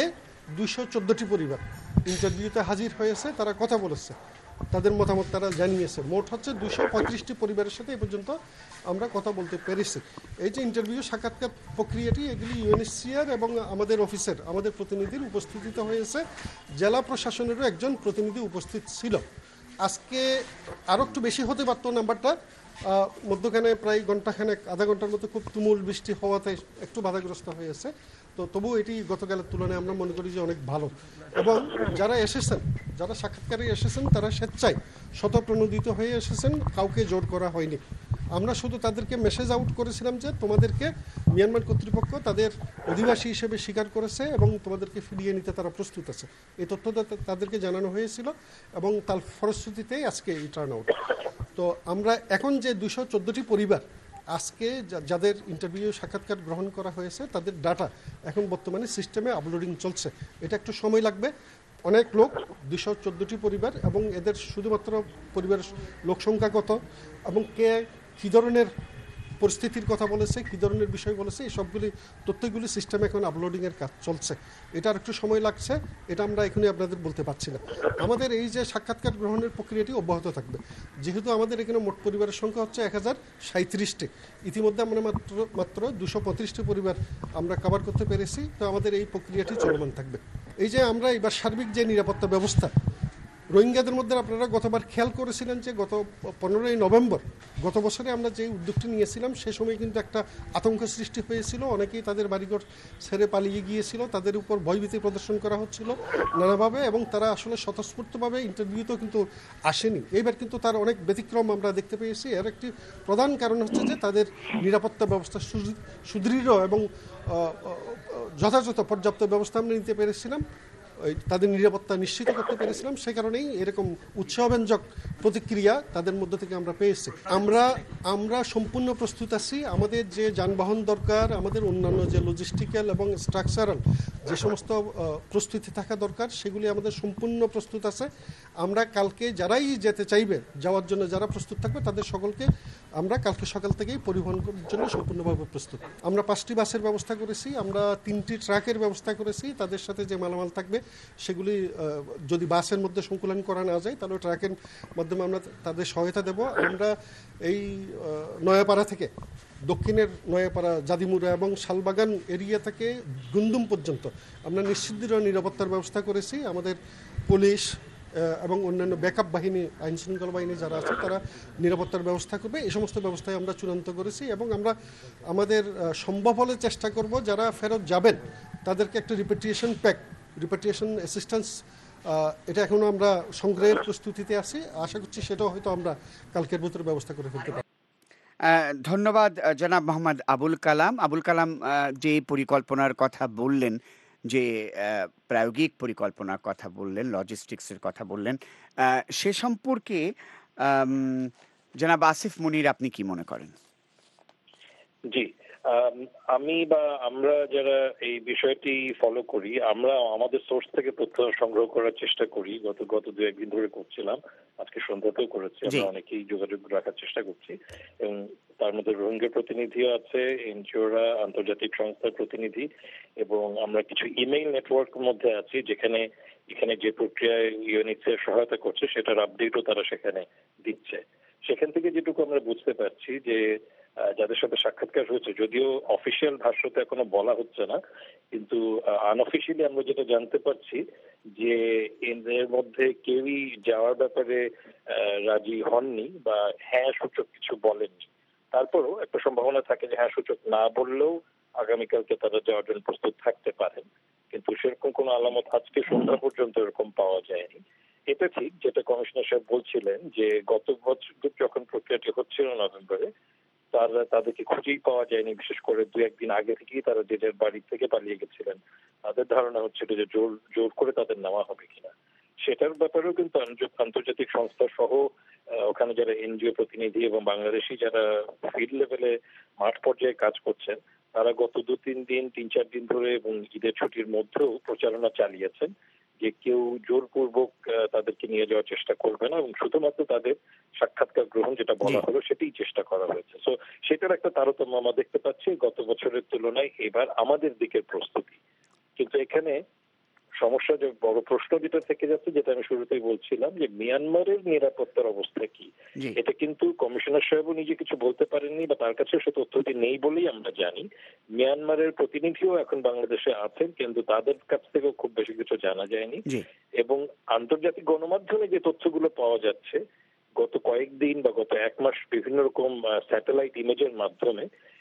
S15: 214টি পরিবার ইন্টারভিউতে হাজির হয়েছে, তারা কথা বলেছে, তাদের মতামত তারা জানিয়েছে। মোট হচ্ছে 235টি পরিবারের সাথে এ পর্যন্ত আমরা কথা বলতে পেরেছি। এই যে ইন্টারভিউ সাক্ষাৎকার প্রক্রিয়াটি, এগুলি ইউএনএইচসিআর এবং আমাদের অফিসের আমাদের প্রতিনিধির উপস্থিতিতে হয়েছে। জেলা প্রশাসনেরও একজন প্রতিনিধি উপস্থিত ছিল। আজকে আরও একটু বেশি হতে পারত নাম্বারটা, মধ্যখানে প্রায় ঘন্টাখানেক আধা ঘন্টার মতো খুব তুমুল বৃষ্টি হওয়াতে একটু বাধাগ্রস্ত হয়েছে। তো তবু এটি গতকালের তুলনায় আমরা মনে করি যে অনেক ভালো। এবং যারা এসেছেন, যারা সাক্ষাৎকারে এসেছেন তারা স্বেচ্ছায় স্বতঃপ্রণোদিত হয়ে এসেছেন, কাউকে জোর করা হয়নি। আমরা শুধু তাদেরকে মেসেজ আউট করেছিলাম যে তোমাদেরকে মিয়ানমার কর্তৃপক্ষ তাদের অধিবাসী হিসেবে স্বীকার করেছে এবং তোমাদেরকে ফিরিয়ে নিতে তারা প্রস্তুত আছে। এই তথ্যটা তাদেরকে জানানো হয়েছিল এবং তার ফলশ্রুতিতেই আজকে এই টার্ন আউট। তো আমরা এখন যে 214টি পরিবার আজকে যাদের ইন্টারভিউ সাক্ষাৎকার গ্রহণ করা হয়েছে তাদের ডাটা এখন বর্তমানে সিস্টেমে আপলোডিং চলছে। এটা একটু সময় লাগবে। অনেক লোক, 214টি পরিবার এবং এদের শুধুমাত্র পরিবারের লোক সংখ্যা কত এবং কে কী ধরনের পরিস্থিতির কথা বলেছে, কী ধরনের বিষয় বলেছে, এই সবগুলি তথ্যগুলি সিস্টেমে এখন আপলোডিংয়ের কাজ চলছে। এটার একটু সময় লাগছে, এটা আমরা এখনই আপনাদের বলতে পারছি না। আমাদের এই যে সাক্ষাৎকার গ্রহণের প্রক্রিয়াটি অব্যাহত থাকবে। যেহেতু আমাদের এখানে মোট পরিবারের সংখ্যা হচ্ছে 1037টি, ইতিমধ্যে আমরা মাত্র 235টি পরিবার আমরা কভার করতে পেরেছি। তো আমাদের এই প্রক্রিয়াটি চলমান থাকবে। এই যে আমরা এবার সার্বিক যে নিরাপত্তা ব্যবস্থা রোহিঙ্গাদের মধ্যে, আপনারা গতবার খেয়াল করেছিলেন যে গত 15ই নভেম্বর গত বছরে আমরা যে উদ্যোগটি নিয়েছিলাম সে সময় কিন্তু একটা আতঙ্ক সৃষ্টি হয়েছিল। অনেকেই তাদের বাড়িঘর ছেড়ে পালিয়ে গিয়েছিল, তাদের উপর ভয়ভীতি প্রদর্শন করা হচ্ছিল নানাভাবে এবং তারা আসলে স্বতঃস্ফূর্তভাবে ইন্টারভিউতেও কিন্তু আসেনি। এইবার কিন্তু তার অনেক ব্যতিক্রম আমরা দেখতে পেয়েছি। এর একটি প্রধান কারণ হচ্ছে যে তাদের নিরাপত্তা ব্যবস্থা সুদৃঢ় এবং যথাযথ পর্যাপ্ত ব্যবস্থা আমরা নিতে পেরেছিলাম। তাদের নিরাপত্তা নিশ্চিত করতে পেরেছিলাম। সেই কারণেই এরকম উৎসাহব্যঞ্জক প্রতিক্রিয়া তাদের মধ্য থেকে আমরা পেয়েছি। আমরা সম্পূর্ণ প্রস্তুত আছি। আমাদের যে যানবাহন দরকার, আমাদের অন্যান্য যে লজিস্টিক্যাল এবং স্ট্রাকচারাল যে সমস্ত প্রস্তুতি থাকা দরকার, সেগুলি আমাদের সম্পূর্ণ প্রস্তুত আছে। আমরা কালকে যারাই যেতে চাইবে, যাওয়ার জন্য যারা প্রস্তুত থাকবে, তাদের সকলকে আমরা কালকে সকাল থেকেই পরিবহন করার জন্য সম্পূর্ণভাবে প্রস্তুত। আমরা 5টি বাসের ব্যবস্থা করেছি, আমরা 3টি ট্রাকের ব্যবস্থা করেছি। তাদের সাথে যে মালামাল থাকবে সেগুলি যদি বাসের মধ্যে সংকুলন করা না যায়, তাহলে ট্রাকের মাধ্যমে আমরা তাদের সহায়তা দেব। আমরা এই নয়াপাড়া থেকে, দক্ষিণের নয়াপাড়া, জাদিমুরা এবং শালবাগান এরিয়া থেকে গুন্দুম পর্যন্ত আমরা নিশ্চিত নিরাপত্তার ব্যবস্থা করেছি। আমাদের পুলিশ এবং অন্যান্য ব্যাকআপ বাহিনী, আইন শৃঙ্খলা বাহিনী যারা আছে, তারা নিরাপত্তার ব্যবস্থা করবে। এই সমস্ত ব্যবস্থায় আমরা চূড়ান্ত করেছি এবং আমরা আমাদের সম্ভব হলে চেষ্টা করব যারা ফেরত যাবেন তাদেরকে একটা রিপ্যাট্রিয়েশন অ্যাসিস্ট্যান্স, এটা এখনও আমরা সংগ্রহের প্রস্তুতিতে আছি। আশা করছি সেটাও হয়তো আমরা কালকের ভিতরে ব্যবস্থা করে ফেলতে পারি।
S16: ধন্যবাদ জনাব মোহাম্মদ আবুল কালাম। আবুল কালাম যে পরিকল্পনার কথা বললেন, যে প্রায়োগিক পরিকল্পনার কথা বললেন, লজিস্টিক্সের কথা বললেন, সে সম্পর্কে জনাব আসিফ মুনির আপনি কি মনে করেন?
S17: জি, আমি বা আমরা যারা এই বিষয়টি ফলো করি, আমরা আমাদের সোর্স থেকে তথ্য সংগ্রহ করার চেষ্টা করি। গত 2-1 দিন ধরে করছিলাম, আজকে সন্ধ্যাতেও করেছি। আমরা অনেকেই যোগাযোগ রাখার চেষ্টা করছি এবং তার মধ্যে রোহিঙ্গা প্রতিনিধিও আছে, এনজিওরা, আন্তর্জাতিক সংস্থার প্রতিনিধি, এবং আমরা কিছু ইমেইল নেটওয়ার্কের মধ্যে আছি যেখানে এখানে যে প্রক্রিয়ায় ইউএনএইচসিআর সহায়তা করছে সেটার আপডেটও তারা সেখানে দিচ্ছে। সেখান থেকে যেটুকু আমরা বুঝতে পারছি যে যাদের সাথে সাক্ষাৎকার হয়েছে, যদিও অফিসিয়াল ভাষ্যতে এখনো বলা হচ্ছে না, কিন্তু আনঅফিসিয়ালি আমরা যেটা জানতে পারছি যে এদের মধ্যে কেউই যাওয়ার ব্যাপারে রাজি হননি বা হ্যাঁ সূচক কিছু বলেননি। তারপরও একটা সম্ভাবনা থাকে যে হ্যাঁ সূচক না বললেও আগামীকালকে তারা যাওয়ার জন্য প্রস্তুত থাকতে পারেন, কিন্তু সেরকম কোনো আলামত আজকে সন্ধ্যা পর্যন্ত এরকম পাওয়া যায়নি। এটা ঠিক যেটা কমিশনার সাহেব বলছিলেন যে গত বছর যখন প্রক্রিয়াটি হচ্ছিল নভেম্বরে, তাদেরকে খুঁজেই পাওয়া যায়নি। বিশেষ করে 2-1 দিন আগে থেকেই তারা যে যার বাড়ি থেকে পালিয়ে গেছিলেন। তাদের ধারণা হচ্ছিল যে জোর করে তাদের নেওয়া হবে কিনা। সেটার ব্যাপারেও কিন্তু আন্তর্জাতিক সংস্থা সহ ওখানে যারা এনজিও প্রতিনিধি এবং বাংলাদেশি যারা ফিল্ড লেভেলে মাঠ পর্যায়ে কাজ করছেন, তারা গত 2-3 দিন, 3-4 দিন ধরে এবং ঈদের ছুটির মধ্যেও প্রচারণা চালিয়েছেন যে কেউ জোরপূর্বক তাদেরকে নিয়ে যাওয়ার চেষ্টা করবে না এবং শুধুমাত্র তাদের সাক্ষাৎকার গ্রহণ যেটা বলা হলো সেটাই চেষ্টা করা হয়েছে। সো সেটার একটা তারতম্য আমরা দেখতে পাচ্ছি গত বছরের তুলনায় এবার আমাদের দিকের প্রস্তুতি। কিন্তু এখানে সমস্যা, যে বড় প্রশ্ন যেটা থেকে যাচ্ছে, যেটা আমি শুরুতেই বলছিলাম, যে মিয়ানমারের নিরাপত্তার অবস্থা কি, এটা কিন্তু কমিশনার সাহেবও নিজে কিছু বলতে পারেননি বা তার কাছে সে তথ্যটি নেই বলেই আমরা জানি। মিয়ানমারের প্রতিনিধিও এখন বাংলাদেশে আছেন, কিন্তু তাদের কাছ থেকেও খুব বেশি কিছু জানা যায়নি। এবং আন্তর্জাতিক গণমাধ্যমে যে তথ্যগুলো পাওয়া যাচ্ছে গত কয়েকদিন বা গত 1 মাস বিভিন্ন রকম স্যাটেলাইট ইমেজের মাধ্যমে,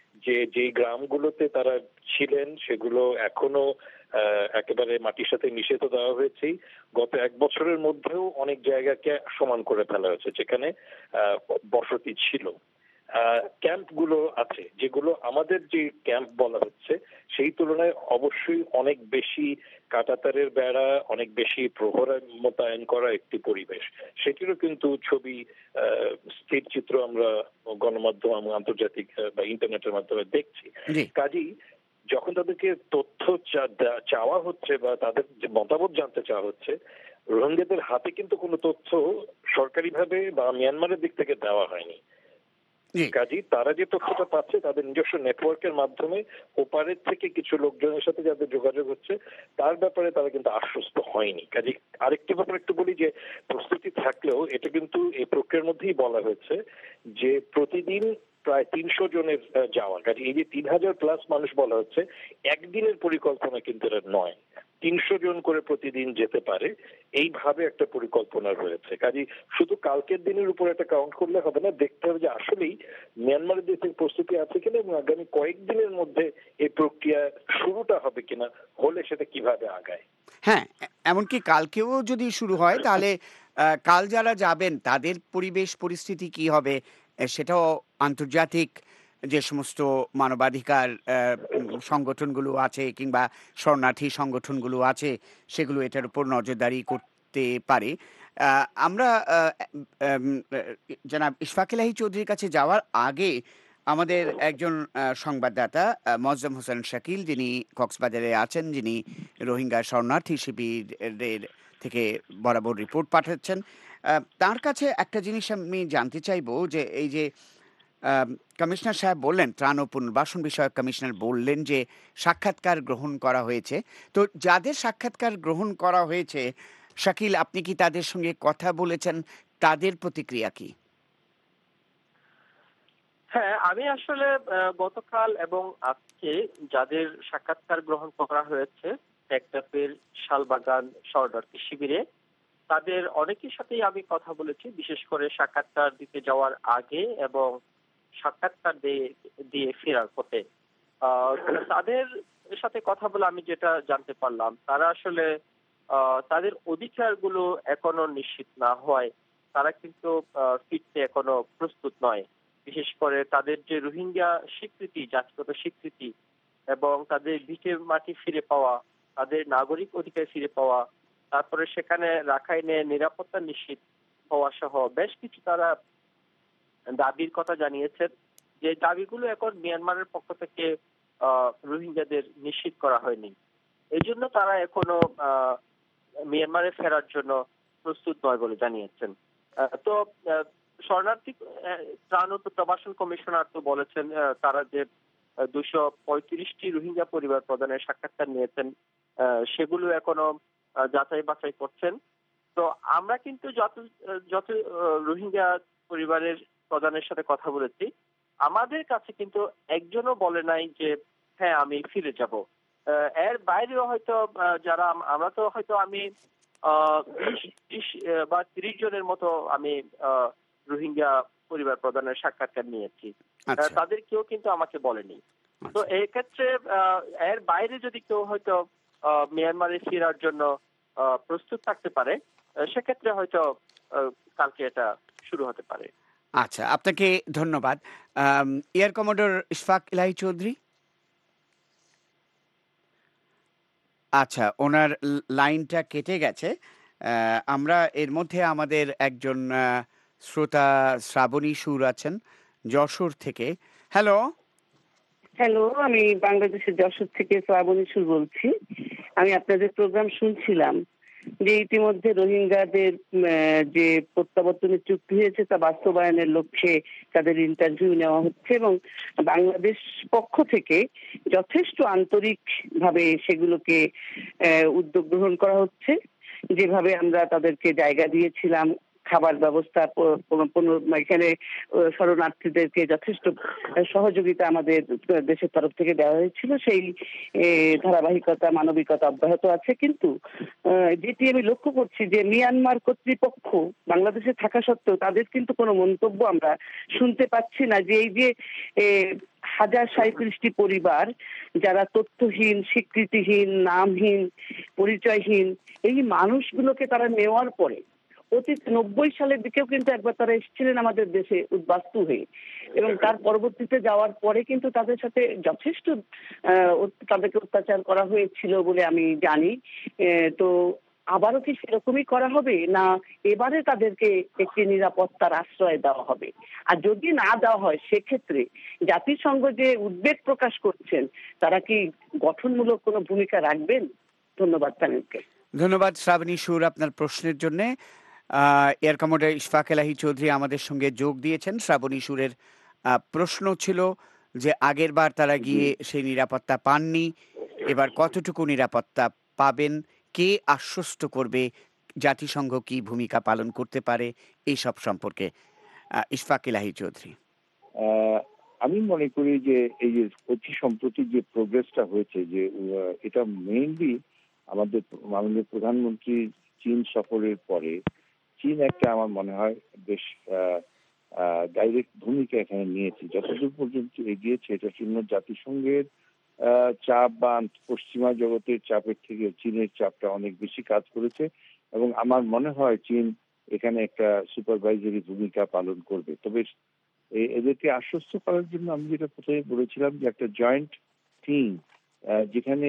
S17: যে গ্রামগুলোতে তারা ছিলেন সেগুলো এখনো একেবারে মাটির সাথে মিশে তো দেওয়া হয়েছে। গত 1 বছরের মধ্যেও অনেক জায়গাকে সমান করে ফেলা হয়েছে যেখানে বসতি ছিল। ক্যাম্পগুলো আছে যেগুলো আমাদের যে ক্যাম্প বলা হচ্ছে সেই তুলনায় অবশ্যই অনেক বেশি কাঁটাতারের বেড়া, অনেক বেশি প্রহরা মোতায়েন করা একটি পরিবেশ। সেটিরও কিন্তু ছবি, স্থির চিত্র আমরা গণমাধ্যম, আন্তর্জাতিক বা ইন্টারনেটের মাধ্যমে দেখছি। কাজেই যখন তাদেরকে তথ্য চাওয়া হচ্ছে বা তাদের যে মতামত জানতে চাওয়া হচ্ছে, রোহিঙ্গাদের হাতে কিন্তু কোনো তথ্য সরকারিভাবে বা মিয়ানমারের দিক থেকে দেওয়া হয়নি। কাজেই তারা যে তথ্যটা পাচ্ছে তাদের নিজস্ব নেটওয়ার্কের মাধ্যমে ওপারের থেকে কিছু লোকজনের সাথে যাদের যোগাযোগ হচ্ছে তার ব্যাপারে তারা কিন্তু আশ্বস্ত হয়নি। কাজেই আরেকটি ব্যাপার একটু বলি, যে প্রস্তুতি থাকলেও এটা কিন্তু এই প্রক্রিয়ার মধ্যেই বলা হয়েছে যে প্রতিদিন প্রায় 300 জনের যাওয়া। কাজে এই যে 3000+ মানুষ বলা হচ্ছে, একদিনের পরিকল্পনা কিন্তু এটা নয়। 300 জন করে প্রতিদিন যেতে পারে এইভাবে একটা পরিকল্পনা রয়েছে। কাজে শুধু কালকের দিনের উপর একটা কাউন্ট করলে হবে না, দেখতে হবে যে আসলেই মিয়ানমারের দেশের প্রস্তুতি আছে কিনা এবং আগামী কয়েকদিনের মধ্যে এই প্রক্রিয়া শুরুটা হবে কিনা, হলে সেটা কিভাবে আগায়।
S16: হ্যাঁ, এমনকি কালকেও যদি শুরু হয় তাহলে কাল যারা যাবেন তাদের পরিবেশ পরিস্থিতি কি হবে সেটাও আন্তর্জাতিক যে সমস্ত মানবাধিকার সংগঠনগুলো আছে কিংবা শরণার্থী সংগঠনগুলো আছে সেগুলো এটার উপর নজরদারি করতে পারে। আমরা জনাব ইশফাক এলাহি চৌধুরীর কাছে যাওয়ার আগে আমাদের একজন সংবাদদাতা মোয়াজ্জেম হোসেন শাকিল, যিনি কক্সবাজারে আছেন, যিনি রোহিঙ্গা শরণার্থী শিবিরের থেকে বরাবর রিপোর্ট পাঠাচ্ছেন, তার কাছে একটা জিনিস আমি জানতে চাইবো যে এই যে কমিশনার সাহেব বললেন, ত্রাণ ও পুনর্বাসন বিষয়ক কমিশনার বললেন যে সাক্ষাৎকার গ্রহণ করা হয়েছে, তো যাদের সাক্ষাৎকার গ্রহণ করা হয়েছে, শাকিল আপনি কি তাদের সঙ্গে কথা বলেছেন? তাদের প্রতিক্রিয়া কি?
S19: হ্যাঁ, আমি আসলে গতকাল এবং আজকে যাদের সাক্ষাৎকার গ্রহণ করা হয়েছে টেকনাফের শালবাগান শরণার্থী শিবিরে, তাদের অনেকের সাথেই আমি কথা বলেছি, বিশেষ করে সাক্ষাৎকার দিতে যাওয়ার আগে এবং সাক্ষাৎকার দিয়ে ফেরার পথে। তাদের সাথে কথা বলে আমি যেটা জানতে পারলাম, তারা আসলে তাদের অধিকারগুলো এখনো নিশ্চিত না হওয়ায় তারা কিন্তু ফিরতে এখনো প্রস্তুত নয়। বিশেষ করে তাদের যে রোহিঙ্গা স্বীকৃতি, জাতিগত স্বীকৃতি এবং তাদের ভিটে মাটি ফিরে পাওয়া, তাদের নাগরিক অধিকার ফিরে পাওয়া, তারপরে সেখানে রাখাইনে নিরাপত্তা নিশ্চিত হওয়া সহ বেশ কিছু তারা দাবির কথা জানিয়েছেন, যে দাবিগুলো এখন মিয়ানমারের পক্ষ থেকে রোহিঙ্গাদের নিশ্চিত করা হয়নি। এই জন্য তারা এখনো মিয়ানমারে ফেরার জন্য প্রস্তুত নয় বলে জানিয়েছেন। তো শরণার্থী ত্রাণ ও প্রবাসন কমিশনার তো বলেছেন তারা যে 235টি রোহিঙ্গা পরিবার প্রধানের সাক্ষাৎকার নিয়েছেন, সেগুলো এখনো যাচাই বাছাই করছেন। তো আমরা কিন্তু যত রোহিঙ্গা পরিবারের প্রধানের সাথে কথা বলেছি, আমাদের কাছে কিন্তু একজনও বলে নাই যে হ্যাঁ আমি ফিরে যাব। এর বাইরেও হয়তো যারা আমরা তো হয়তো আমি 20 বা 30 জনের মতো আমি রোহিঙ্গা পরিবার প্রধানের সাক্ষাৎকার নিয়েছি, তাদের কেউ কিন্তু আমাকে বলেনি। তো এই ক্ষেত্রে এর বাইরে যদি কেউ হয়তো মিয়ানমারে ফেরার জন্য প্রস্তুত থাকতে পারে, সেক্ষেত্রে হয়তো কালকে এটা শুরু হতে পারে।
S16: আচ্ছা, আপনাকে ধন্যবাদ। Air commodore Ishfaq Elahi Chowdhury. আচ্ছা, ওনার লাইনটা কেটে গেছে। আমরা এর মধ্যে আমাদের একজন শ্রোতা শ্রাবণী সুর আছেন যশোর থেকে। হ্যালো।
S20: হ্যালো, আমি বাংলাদেশের যশোর থেকে শ্রাবণী সুর বলছি। আমি আপনাদের প্রোগ্রাম শুনছিলাম যে ইতিমধ্যে রোহিঙ্গাদের যে প্রত্যাবর্তনের চুক্তি হয়েছে তা বাস্তবায়নের লক্ষ্যে তাদের ইন্টারভিউ নেওয়া হচ্ছে এবং বাংলাদেশ পক্ষ থেকে যথেষ্ট আন্তরিকভাবে সেগুলোকে উদ্যোগ গ্রহণ করা হচ্ছে। যেভাবে আমরা তাদেরকে জায়গা দিয়েছিলাম, খাবার ব্যবস্থা, এখানে শরণার্থীদেরকে যথেষ্ট সহযোগিতা আমাদের দেশের তরফ থেকে দেওয়া হয়েছিল, সেই ধারাবাহিকতা মানবিকতা অব্যাহত আছে। কিন্তু যেটি আমি লক্ষ্য করছি যে মিয়ানমার কর্তৃপক্ষ বাংলাদেশে থাকা সত্ত্বেও তাদের কিন্তু কোনো মন্তব্য আমরা শুনতে পাচ্ছি না, যে এই যে 1037টি পরিবার যারা তথ্যহীন, স্বীকৃতিহীন, নামহীন, পরিচয়হীন, এই মানুষগুলোকে তারা নেওয়ার পরে অতীত 90 সালের দিকেও কিন্তু একবার তারা এসেছিলেন আমাদের দেশে উদ্বাস্তু হয়ে, এবং তার পরবর্তীতে যাওয়ার পরে কিন্তু তাদের সাথে যথেষ্ট তাদেরকে অত্যাচার করা হয়েছিল বলে আমি জানি। তো আবারও কি সেরকমই করা হবে, না এবারে তাদেরকে একটি নিরাপত্তার আশ্রয় দেওয়া হবে? আর যদি না দেওয়া হয়, সেক্ষেত্রে জাতিসংঘ যে উদ্বেগ প্রকাশ করছেন, তারা কি গঠনমূলক কোনো ভূমিকা রাখবেন? ধন্যবাদ প্যানেলকে।
S16: ধন্যবাদ শ্রাবণী সুর আপনার প্রশ্নের জন্য। এয়ার কমোডর ইশফাক এলাহি চৌধুরী আমাদের সঙ্গে যোগ দিয়েছেন। শ্রাবণী সুরের প্রশ্ন ছিল যে আগের বার তারা গিয়ে সেই নিরাপত্তা পাননি, এবার কতটুকু নিরাপত্তা পাবেন, কে আশ্বস্ত করবে, জাতিসংঘ কি ভূমিকা পালন করতে পারে, এইসব সম্পর্কে ইশফাক এলাহি চৌধুরী।
S18: আমি মনে করি যে এই যে অতি সম্প্রতি যে প্রোগ্রেসটা হয়েছে, যে এটা মেইনলি আমাদের মাননীয় প্রধানমন্ত্রী চীন সফরের পরে চীন একটা আমার মনে হয় বেশ ডাইরেক্ট ভূমিকা এখানে নিয়েছে। যতদূর পর্যন্ত এগিয়েছে এটার জন্য জাতিসংঘের চাপ বা পশ্চিমা জগতের চাপের থেকে চীনের চাপটা অনেক বেশি কাজ করেছে, এবং আমার মনে হয় চীন এখানে একটা সুপারভাইজারি ভূমিকা পালন করবে। তবে এদেরকে আশ্বস্ত করার জন্য আমি যেটা প্রথমে বলেছিলাম যে একটা জয়েন্ট টিম, যেখানে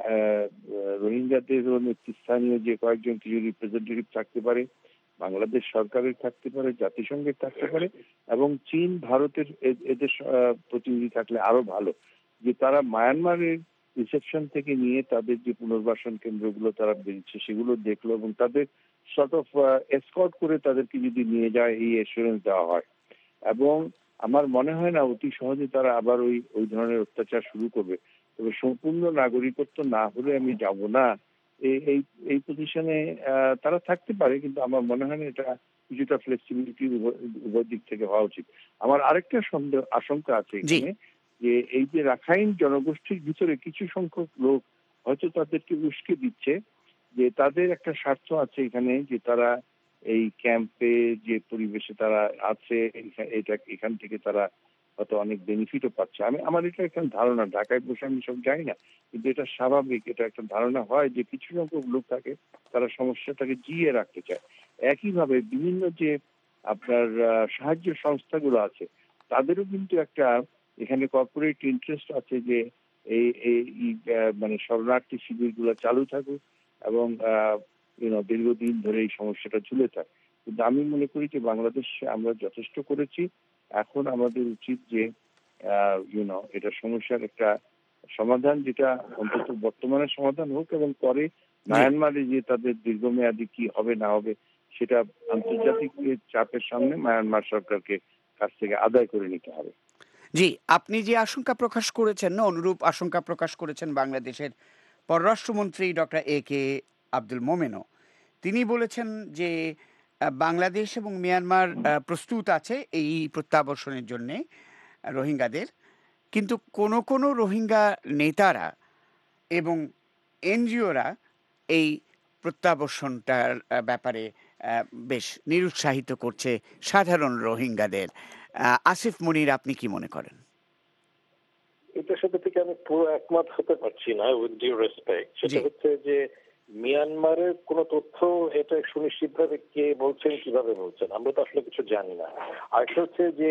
S18: রোহিঙ্গাদের নেতৃস্থানীয় যে কয়েকজন কিছু রিপ্রেজেন্টেটিভ থাকতে পারে, বাংলাদেশ সরকারের থাকতে পারে, জাতিসংঘের থাকতে পারে, এবং চীন ভারতের এদের প্রতিনিধি থাকলে আরো ভালো, যে তারা মায়ানমারের রিসেপশন থেকে নিয়ে তাদের যে পুনর্বাসন কেন্দ্রগুলো তারা বেরিয়েছে সেগুলো দেখলো, এবং তাদের সর্ট অফ এসকর্ট করে তাদেরকে যদি নিয়ে যায় এই এসুরেন্স দেওয়া হয়। এবং আমার মনে হয় না অতি সহজে তারা আবার ওই ধরনের অত্যাচার শুরু করবে। তবে সম্পূর্ণ নাগরিকত্ব না হলে আমি যাব না এই পজিশনে তারা থাকতে পারে, কিন্তু আমার মনে হয় না এটা কিছুটা ফ্লেক্সিবিলিটি উভয় দিক থেকে হওয়া উচিত। আমার আরেকটা আশঙ্কা আছে এখানে, যে এই যে রাখাইন জনগোষ্ঠীর ভিতরে কিছু সংখ্যক লোক হয়তো তাদেরকে উস্কে দিচ্ছে, যে তাদের একটা স্বার্থ আছে এখানে, যে তারা এই ক্যাম্পে যে পরিবেশে তারা আছে এখান থেকে তারা হয়তো অনেক বেনিফিটও পাচ্ছে। আমার এটা একটা ধারণা, ঢাকায় বসে আমি সব জানি না, কিন্তু এটা স্বাভাবিক, এটা একটা ধারণা হয় যে কিছু সংখ্যক লোক থাকে তারা সমস্যাটাকে জিয়ে রাখতে চায়। একইভাবে বিভিন্ন যে আপনার সাহায্য সংস্থাগুলো আছে তাদেরও কিন্তু একটা এখানে কর্পোরেট ইন্টারেস্ট আছে যে মানে শরণার্থী শিবিরগুলো চালু থাকুক এবং দীর্ঘদিন ধরে এই সমস্যাটা ঝুলে থাকে। কিন্তু আমি মনে করি যে বাংলাদেশে আমরা যথেষ্ট করেছি, এখন আমাদের উচিত যে এটা সমস্যার একটা সমাধান, যেটা অন্তত বর্তমানে সমাধান হোক, এবং পরে মায়ানমারে যে তাদের দীর্ঘমেয়াদী কি হবে না হবে সেটা আন্তর্জাতিক চাপের সামনে মায়ানমার সরকারকে কাছ থেকে আদায় করে নিতে হবে।
S16: জি, আপনি যে আশঙ্কা প্রকাশ করেছেন, অনুরূপ আশঙ্কা প্রকাশ করেছেন বাংলাদেশের পররাষ্ট্রমন্ত্রী ডক্টর AK আব্দুল মোমেনও। তিনি বলেছেন যে বাংলাদেশ এবং মিয়ানমার প্রস্তুত আছে এই প্রত্যাবর্ষণের জন্যে রোহিঙ্গাদের, কিন্তু কোনো রোহিঙ্গা নেতারা এবং এনজিওরা এই প্রত্যাবর্ষণটার ব্যাপারে বেশ নিরুৎসাহিত করছে সাধারণ রোহিঙ্গাদের। আসিফ মনির, আপনি কি মনে করেন?
S17: এটার সাথে থেকে আমি পুরো একমত হতে পারছি না, উইথ ডিউ রেসপেক্ট। সেটা হচ্ছে যে মিয়ানমারের কোনো তথ্য এটা সুনিশ্চিত ভাবে কে বলছেন, কিভাবে বলছেন, আমরা তো আসলে কিছু জানি না। আর হচ্ছে যে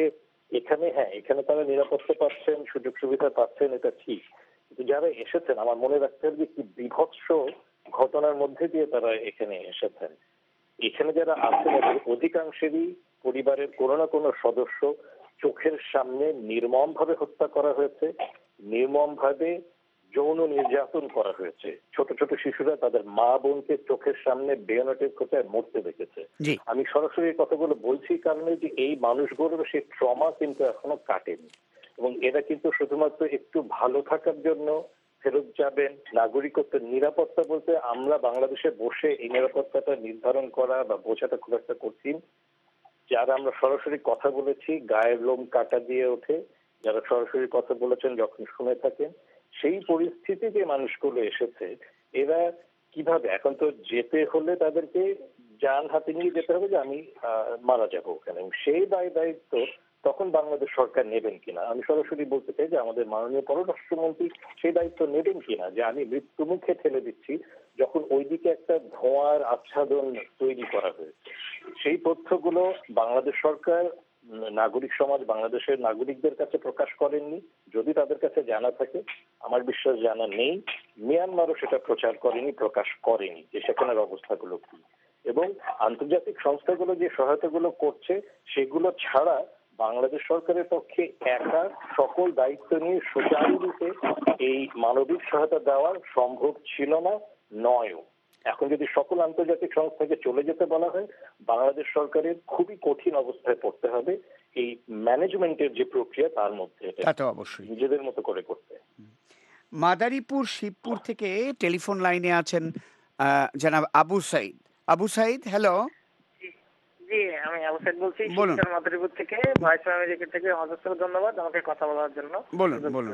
S17: এখানে তারা নিরাপত্তা পাচ্ছেন, সুযোগ সুবিধা পাচ্ছেন, এটা ঠিক, কিন্তু যারা এসেছেন আমার মনে রাখতে হবে কি বিভৎস ঘটনার মধ্যে দিয়ে তারা এখানে এসেছেন। এখানে যারা আছেন এদের অধিকাংশেরই পরিবারের কোনো না কোনো সদস্য চোখের সামনে নির্মম ভাবে হত্যা করা হয়েছে, নির্মম ভাবে যৌন নির্যাতন করা হয়েছে। ছোট ছোট শিশুরা তাদের মা বোনকে চোখের সামনে বেয়োনেটের খোঁচায় মরতে দেখেছে। আমি সরাসরি কথাগুলো বলছি কারণে যে এই মানুষগুলোর সেই ট্রমা কিন্তু এখনো কাটেনি, এবং এরা কিন্তু শুধুমাত্র একটু ভালো থাকার জন্য ফেরত যাবেন। নাগরিকত্বের নিরাপত্তা বলতে আমরা বাংলাদেশে বসে এই নিরাপত্তাটা নির্ধারণ করা বা বোঝাটা খুব একটা কঠিন। যারা আমরা সরাসরি কথা বলেছি গায়ের লোম কাটা দিয়ে ওঠে, যারা সরাসরি কথা বলেছেন যখন শুনে থাকেন, সেই পরিস্থিতি যে মানুষগুলো এসেছে এরা কিভাবে, এখন তো যেতে হলে তাদেরকে জান হাতে নিয়ে যেতে হবে যে আমি মারা যাবো ওখানে, সেই দায়িত্ব তখন বাংলাদেশ সরকার নেবেন কিনা। আমি সরাসরি বলতে চাই যে আমাদের মাননীয় পররাষ্ট্রমন্ত্রী সেই দায়িত্ব নেবেন কিনা, যে আমি মৃত্যু মুখে ঠেলে দিচ্ছি যখন ওইদিকে একটা ধোঁয়ার আচ্ছাদন তৈরি করা হয়েছে। সেই তথ্যগুলো বাংলাদেশ সরকার, নাগরিক সমাজ, বাংলাদেশের নাগরিকদের কাছে প্রকাশ করেননি। যদি তাদের কাছে জানা থাকে, আমার বিশ্বাস জানা নেই, মিয়ানমারও সেটা প্রচার করেনি, প্রকাশ করেনি যে সেখানের অবস্থাগুলো কি। এবং আন্তর্জাতিক সংস্থাগুলো যে সহায়তাগুলো করছে সেগুলো ছাড়া বাংলাদেশ সরকারের পক্ষে একা সকল দায়িত্ব নিয়ে সুচারুরূপে এই মানবিক সহায়তা দেওয়া সম্ভব ছিল না, নয়ও। এখন যদি সকল আন্তর্জাতিক সংস্থাকে চলে যেতে বলা হয়, বাংলাদেশ সরকারের খুবই কঠিন অবস্থায় পড়তে হবে এই ম্যানেজমেন্টের যে প্রক্রিয়া তার মধ্যে
S16: অবশ্যই
S17: নিজেদের মতো করে করতে।
S16: মাদারীপুর শিবপুর থেকে টেলিফোন লাইনে আছেন জনাব আবু সাইদ। আবু সাইদ, হ্যালো।
S21: জি, আমি আবু সাইদ বলছি শিবচর মাদারীপুর থেকে। ভয়েস অফ আমেরিকা থেকে অজস্র ধন্যবাদ আমাকে কথা বলার জন্য।
S16: বলুন।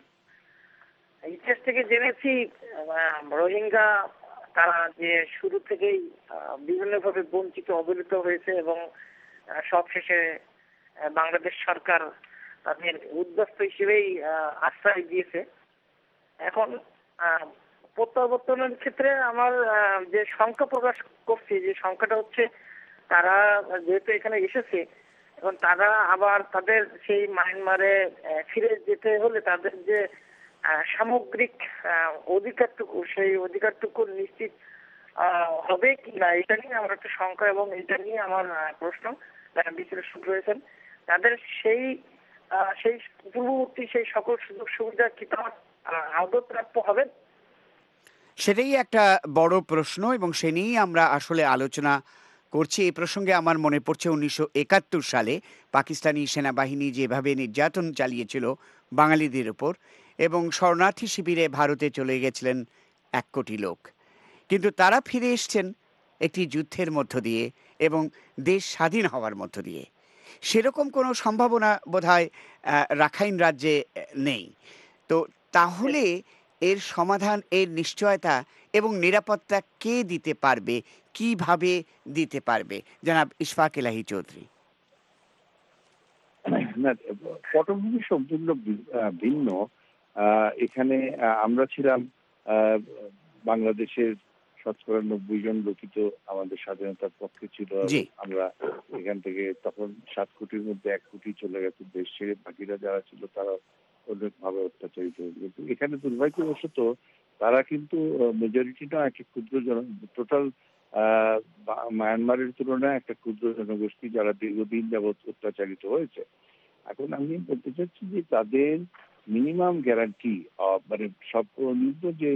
S21: ইতিহাস থেকে জেনেছি রোহিঙ্গা তারা যে শুরু থেকেই বিভিন্নভাবে বঞ্চিত অবহেলিত হয়েছে এবং সবশেষে বাংলাদেশ সরকার তাদের উদ্বাস্তু হিসেবেই আশ্রয় দিয়েছে। এখন প্রত্যাবর্তনের ক্ষেত্রে আমার যে সংখ্যা প্রকাশ করছি, যে সংখ্যাটা হচ্ছে তারা যেহেতু এখানে এসেছে এখন তারা আবার তাদের সেই মায়ানমারে ফিরে যেতে হলে তাদের যে সামগ্রিক অধিকারটুকু, সেই অধিকারটুকু নিশ্চিত হবে কি না, এটা নিয়ে আমার একটা শঙ্কা এবং এটা নিয়ে আমার প্রশ্ন। যারা বিশ্লেষক রয়েছেন তাদের সেই সেই পূর্ববর্তী সেই সকল সুযোগ সুবিধা কি তার আদৌ প্রাপ্য হবেন?
S16: সেটাই একটা বড় প্রশ্ন এবং সে নিয়েই আমরা আসলে আলোচনা করছি। এই প্রসঙ্গে আমার মনে পড়ছে 1971 সালে পাকিস্তানি সেনাবাহিনী যেভাবে নির্যাতন চালিয়েছিল বাঙালিদের ওপর, এবং শরণার্থী শিবিরে ভারতে চলে গেছিলেন 1 কোটি লোক, কিন্তু তারা ফিরে এসছেন একটি যুদ্ধের মধ্য দিয়ে এবং দেশ স্বাধীন হওয়ার মধ্য দিয়ে। সেরকম কোনো সম্ভাবনা বোধহয় রাখাইন রাজ্যে নেই। তো তাহলে এর সমাধান, এর নিশ্চয়তা এবং নিরাপত্তা কে দিতে পারবে, কিভাবে দিতে পারবে? জনাব ইশফাক এলাহি চৌধুরী।
S18: না, পটভূমি সম্পূর্ণ ভিন্ন। এখানে আমরা ছিলাম বাংলাদেশের 90 জন লোকিত আমাদের স্বাধীনতার পক্ষে ছিল। আমরা এখান থেকে তখন 7 কোটির মধ্যে 1 কোটি চলে গেছে দেশ ছেড়ে, বাকিরা যারা ছিল তারা অনেকভাবে অত্যাচারিত হয়েছে। কিন্তু এখানে দুর্ভাগ্যবশত তারা কিন্তু মেজরিটি না, একটা ক্ষুদ্র টোটাল মায়ানমারের তুলনায় একটা ক্ষুদ্র জনগোষ্ঠী যারা দীর্ঘদিন যাবৎ অত্যাচারিত হয়েছে। এখন আমি বলতে চাচ্ছি যে তাদের মিনিমাম গ্যারান্টি, মানে সর্বনিম্ন যে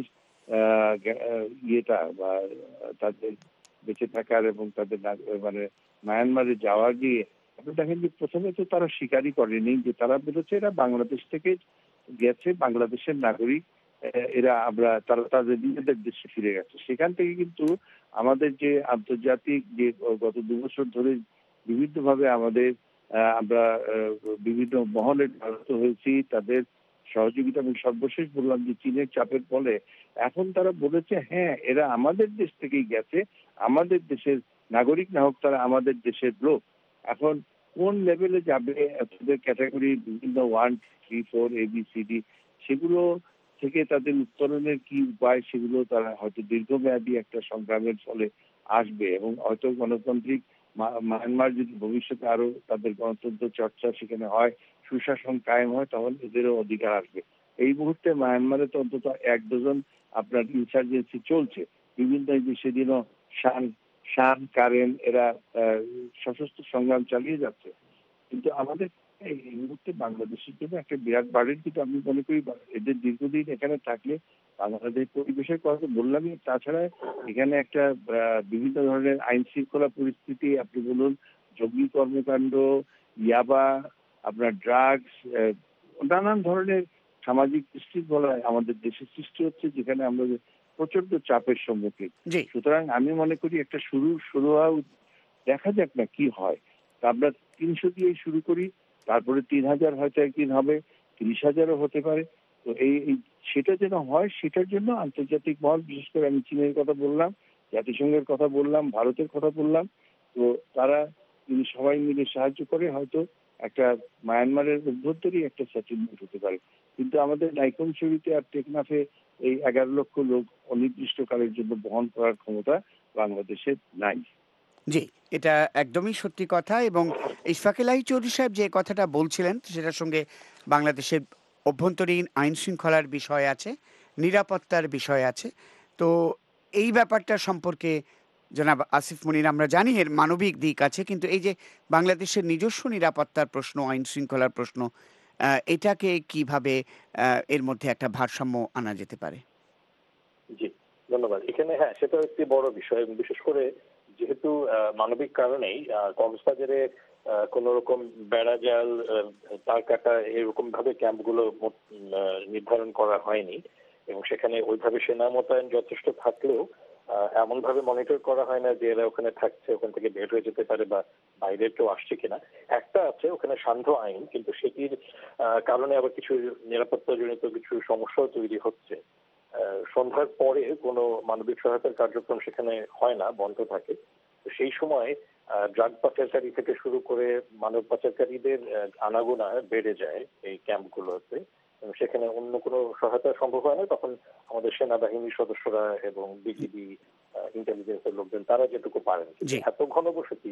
S18: ইয়েটা বা তাদের বেঁচে থাকার এবং তাদের মানে মায়ানমারে যাওয়া গিয়ে আপনি দেখেন যে প্রথমে তো তারা স্বীকারই করেনি যে তারা বলেছে এরা বাংলাদেশ থেকে গেছে, বাংলাদেশের নাগরিক, এরা তারা তাদের নিজেদের দেশে ফিরে গেছে। সেখান থেকে কিন্তু আমাদের যে আন্তর্জাতিক যে গত 2 বছর ধরে বিভিন্নভাবে আমরা বিভিন্ন মহলে দ্বারস্থ হয়েছি তাদের সহযোগিতা, এবং সর্বশেষ বললাম যে চীনের চাপের ফলে এখন তারা বলেছে হ্যাঁ এরা আমাদের দেশ থেকেই গেছে, আমাদের দেশের নাগরিক না হোক তারা আমাদের দেশের লোক। এখন কোন লেভেলে যাবে তাদের ক্যাটাগরি বিভিন্ন 1, 3, 4 ABCD, সেগুলো থেকে তাদের উত্তরণের কি উপায়, সেগুলো তারা হয়তো দীর্ঘমেয়াদী একটা সংগ্রামের ফলে আসবে, এবং হয়তো গণতান্ত্রিক মায়ানমার যদি ভবিষ্যতে আরো তাদের গণতন্ত্র চর্চা সেখানে হয়, সুশাসন কায়েম হয়, তাহলে এদেরও অধিকার আসবে। এই মুহূর্তে মায়ানমারে তো অন্তত 1 ডজন আপনার ইনসার্জেন্সি চলছে বিভিন্ন, সেদিনও শান কারেন এরা সশস্ত্র সংগ্রাম চালিয়ে যাচ্ছে। কিন্তু আমাদের এই মুহূর্তে বাংলাদেশের জন্য একটা বিরাট বাড়ির, কিন্তু আমি মনে করি এদের দীর্ঘদিন এখানে থাকলে বাংলাদেশ পরিবেশের কথা বললামই, তাছাড়া এখানে একটা বিভিন্ন ধরনের আইন শৃঙ্খলা পরিস্থিতি, আপনি বলুন জঙ্গি কর্মকাণ্ড, ইয়াবা, আপনার ড্রাগস, নানান ধরনের সামাজিক বিশৃঙ্খলায় আমাদের দেশে সৃষ্টি হচ্ছে, যেখানে আমরা প্রচন্ড চাপের সম্মুখীন। সুতরাং আমি মনে করি একটা শুরু হওয়া, দেখা যাক না কি হয়। আমরা 300 দিয়ে শুরু করি, তারপরে 3000 হয়তো একদিন হবে, 30,000ও হতে পারে। তো এই সেটা যেন হয়, সেটার জন্য আন্তর্জাতিক মহল, বিশেষ করে আমি চীনের কথা বললাম, জাতিসংঘের কথা বললাম, ভারতের কথা বললাম, তো তারা যদি সবাই মিলে সাহায্য করে হয়তো একটা মায়ানমারের অভ্যন্তরই একটা সেটেলমেন্ট হতে পারে। কিন্তু আমাদের নাইকমছড়িতে আর টেকনাফে এই 11 লক্ষ লোক অনির্দিষ্টকালের জন্য বহন করার ক্ষমতা বাংলাদেশের নাই।
S16: জি, এটা একদমই সত্যি কথা। এবং ইশফাক এলাহি চৌধুরী সাহেব যে কথাটা বলছিলেন সেটার সঙ্গে বাংলাদেশের অভ্যন্তরীণ আইন শৃঙ্খলার বিষয় আছে, নিরাপত্তার বিষয় আছে। তো এই ব্যাপারটা সম্পর্কে জনাব আসিফ মনির, আমরা জানি এর মানবিক দিক আছে, কিন্তু এই যে বাংলাদেশের নিজস্ব নিরাপত্তার প্রশ্ন, আইন শৃঙ্খলার প্রশ্ন, এটাকে কিভাবে এর মধ্যে একটা ভারসাম্য আনা যেতে পারে?
S17: জি, ধন্যবাদ। এখানে হ্যাঁ, সেটা একটি বড় বিষয়। বিশেষ করে যেহেতু মানবিক কারণেই কক্সবাজারে কোন রকম বেড়া জাল, তার কাটা এরকম ভাবে ক্যাম্পগুলো নির্ধারণ করা হয়নি, এবং সেখানে ওইভাবে সেনা মোতায়েন যথেষ্ট থাকলেও এমন ভাবে মনিটর করা হয় না যে এরা ওখানে থাকছে, ওখান থেকে বের হয়ে যেতে পারে বা বাইরের কেউ আসছে কিনা। একটা আছে ওখানে সান্ধ্য আইন, কিন্তু সেটির কারণে আবার কিছু নিরাপত্তাজনিত কিছু সমস্যাও তৈরি হচ্ছে। সন্ধ্যার পরে কোনো মানবিক সহায়তার কার্যক্রম সেখানে হয় না, বন্ধ থাকে। সেই সময় ড্রাগ পাচারকারী থেকে শুরু করে মানব পাচারকারীদের আনাগোনা বেড়ে যায় এই ক্যাম্পগুলোতে, এবং সেখানে অন্য কোনো সহায়তা সম্ভব হয় না। তখন আমাদের সেনাবাহিনীর সদস্যরা এবং বিজিবি, ইন্টেলিজেন্সের লোকজন, তারা যেটুকু পারেন। এত ঘনবসতি,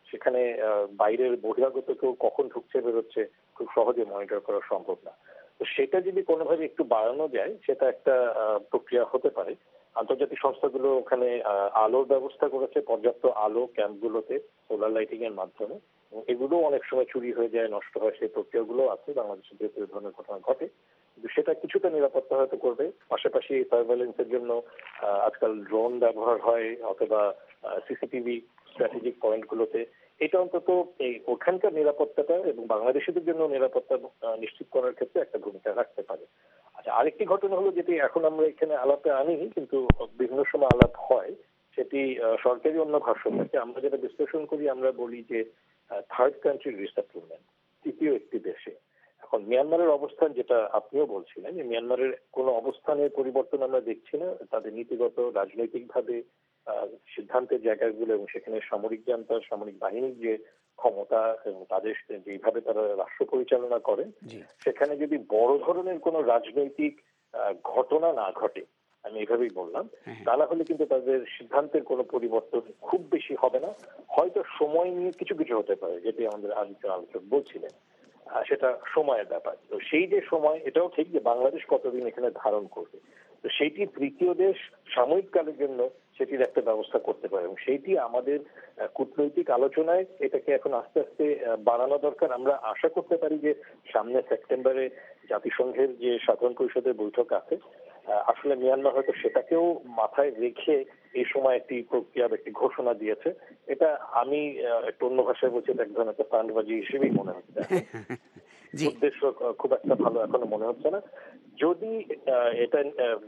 S17: সেখানে বাইরের বহিরাগত কেউ কখন ঢুকছে বেরোচ্ছে খুব সহজে মনিটর করা সম্ভব না। তো সেটা যদি কোনোভাবে একটু বাড়ানো যায় সেটা একটা প্রক্রিয়া হতে পারে। আন্তর্জাতিক সংস্থাগুলো ওখানে আলোর ব্যবস্থা করেছে, পর্যাপ্ত আলো ক্যাম্পগুলোতে সোলার লাইটিং এর মাধ্যমে। এগুলো অনেক সময় চুরি হয়ে যায়, নষ্ট হয়, সেই প্রক্রিয়াগুলো আছে বাংলাদেশে যেহেতু এই ধরনের ঘটনা ঘটে। কিন্তু সেটা কিছুটা নিরাপত্তা হয়তো করবে। পাশাপাশি সার্ভেলেন্সের জন্য আজকাল ড্রোন ব্যবহার হয় অথবা সিসিটিভি স্ট্র্যাটেজিক পয়েন্টগুলোতে। এটা অন্তত এই ওখানকার নিরাপত্তাটা এবং বাংলাদেশিদের জন্য নিরাপত্তা নিশ্চিত করার ক্ষেত্রে একটা ভূমিকা রাখতে পারে। আচ্ছা, আরেকটি ঘটনা হলো যেটি এখন আমরা এখানে আলাপে আনি কিন্তু বিভিন্ন সময় আলাপ হয়, সেটি সরকারি অন্য ভাষণ থেকে আমরা যেটা বিশ্লেষণ করি, আমরা বলি যে থার্ড কান্ট্রি রিসেটলমেন্ট, তৃতীয় একটি দেশে। এখন মিয়ানমারের অবস্থান যেটা আপনিও বলছিলেন, যে মিয়ানমারের কোনো অবস্থানের পরিবর্তন আমরা দেখছি না। তাদের নীতিগত রাজনৈতিকভাবে সিদ্ধান্তের জায়গাগুলো এবং সেখানে সামরিক জান্তা, সামরিক বাহিনীর যে ক্ষমতা এবং তাদের যেভাবে তারা রাষ্ট্র পরিচালনা করেন, সেখানে যদি বড় ধরনের কোনো রাজনৈতিক ঘটনা না ঘটে, আমি এভাবেই বললাম, তা না হলে কিন্তু তাদের সিদ্ধান্তের কোনো পরিবর্তন খুব বেশি হবে না। হয়তো সময় নিয়ে কিছু কিছু হতে পারে, যেটি আমাদের আলোচক বলছিলেন, সেটা সময়ের ব্যাপার। তো সেই যে সময়, এটাও ঠিক যে বাংলাদেশ কতদিন এখানে ধারণ করবে, তো সেইটি তৃতীয় দেশ সাময়িক কালের জন্য সেটির একটা ব্যবস্থা করতে পারে এবং সেইটি আমাদের কূটনৈতিক আলোচনায় এটাকে এখন আস্তে আস্তে বাড়ানো দরকার। আমরা আশা করতে পারি যে সামনে সেপ্টেম্বরে জাতিসংঘের যে সাধারণ পরিষদের বৈঠক আছে, আসলে মিয়ানমার হয়তো সেটাকেও মাথায় রেখে এই সময় একটি প্রক্রিয়া, একটি ঘোষণা দিয়েছে। এটা আমি একটু অন্য ভাষায় বলছি, এক ধরনের একটা ফান্ডবাজি হিসেবেই মনে হচ্ছে। উদ্দেশ্য খুব একটা ভালো এখনো মনে হচ্ছে না। যদি এটা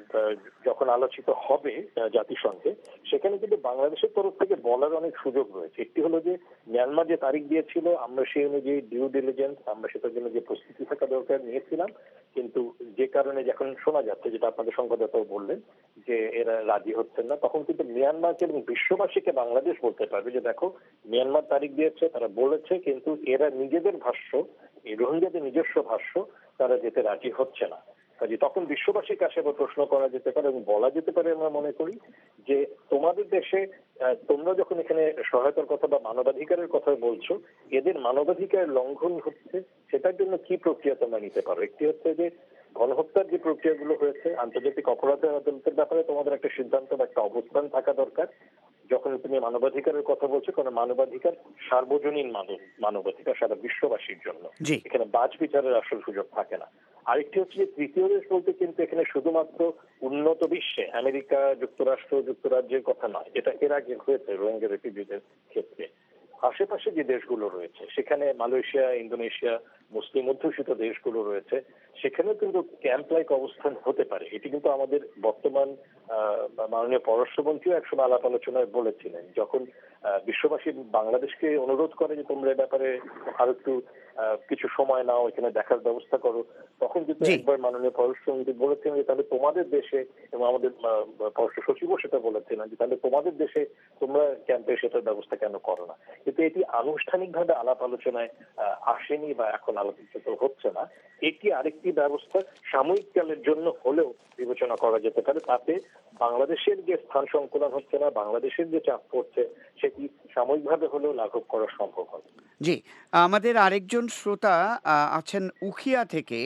S17: যখন আলোচিত হবে জাতিসংঘে, সেখানে কিন্তু বাংলাদেশের তরফ থেকে বলার অনেক সুযোগ রয়েছে। একটি হলো যে মিয়ানমার যে তারিখ দিয়েছিল, আমরা সেই অনুযায়ী ডিউ ডিলিজেন্স, আমরা সেটার জন্য যে প্রস্তুতি থাকা দরকার নিয়েছিলাম, কিন্তু যে কারণে যখন শোনা যাচ্ছে, যেটা আপনাদের সংবাদদাতাও বললেন, যে এরা রাজি হচ্ছেন না, তখন কিন্তু মিয়ানমারকে এবং বিশ্ববাসীকে বাংলাদেশ বলতে পারবে যে দেখো, মিয়ানমার তারিখ দিয়েছে, তারা বলেছে, কিন্তু এরা নিজেদের ভাষ্য, এই রোহিঙ্গাদের নিজস্ব ভাষ্য, তারা যেতে রাজি হচ্ছে না। কাজে তখন বিশ্ববাসীর কাছে প্রশ্ন করা যেতে পারে এবং বলা যেতে পারে, আমরা মনে করি যে তোমাদের দেশে তোমরা যখন এখানে সহায়তার কথা বা মানবাধিকারের কথা বলছো, এদের মানবাধিকার লঙ্ঘন হচ্ছে, সেটার জন্য কি প্রক্রিয়া তোমরা নিতে পারো। একটি হচ্ছে যে গণহত্যার যে প্রক্রিয়াগুলো হয়েছে, আন্তর্জাতিক অপরাধ আদালতের ব্যাপারে তোমাদের একটা সিদ্ধান্ত বা একটা অবস্থান থাকা দরকার। যখন তুমি মানবাধিকারের কথা বলছো, কারণ মানবাধিকার সার্বজনীন মানবাধিকার সারা বিশ্ববাসীর জন্য, এখানে বাজ বিচারের আসল সুযোগ থাকে না। আরেকটি হচ্ছে যে তৃতীয় দেশ বলতে কিন্তু এখানে শুধুমাত্র উন্নত বিশ্বে আমেরিকা, যুক্তরাষ্ট্র, যুক্তরাজ্যের কথা নয়, যেটা এর আগে হয়েছে রোহিঙ্গা রেফিউজিদের ক্ষেত্রে। আশেপাশে যে দেশগুলো রয়েছে, সেখানে মালয়েশিয়া, ইন্দোনেশিয়া, মুসলিম অধ্যুষিত দেশগুলো রয়েছে, সেখানেও কিন্তু ক্যাম্প লাইক অবস্থান হতে পারে। এটি কিন্তু আমাদের বর্তমান মাননীয় পররাষ্ট্রমন্ত্রীও একসময় আলাপ আলোচনায় বলেছিলেন, যখন বিশ্ববাসী বাংলাদেশকে অনুরোধ করে যে তোমরা এ ব্যাপারে আরো একটু কিছু সময় নাও, এখানে দেখার ব্যবস্থা করো, তখন কিন্তু একবার মাননীয় পররাষ্ট্রমন্ত্রী বলেছেন যে তাহলে তোমাদের দেশে, এবং আমাদের পররাষ্ট্র সচিবও সেটা বলেছিলেন, যে তাহলে তোমাদের দেশে তোমরা ক্যাম্পে সেটার ব্যবস্থা কেন করো না। কিন্তু এটি আনুষ্ঠানিকভাবে আলাপ আলোচনায় আসেনি বা এখন আলোচিত হচ্ছে না। এটি আরেকটি ব্যবস্থা সাময়িক কালের জন্য হলেও বিবেচনা করা যেতে পারে। তাতে বাংলাদেশের যে স্থান সংকুলন হচ্ছে না, বাংলাদেশের যে চাপ পড়ছে, সেটি সাময়িকভাবে হলেও লাঘব করা সম্ভব হবে।
S16: জি, আমাদের আরেকজন শ্রোতা আছেন উখিয়া থেকে,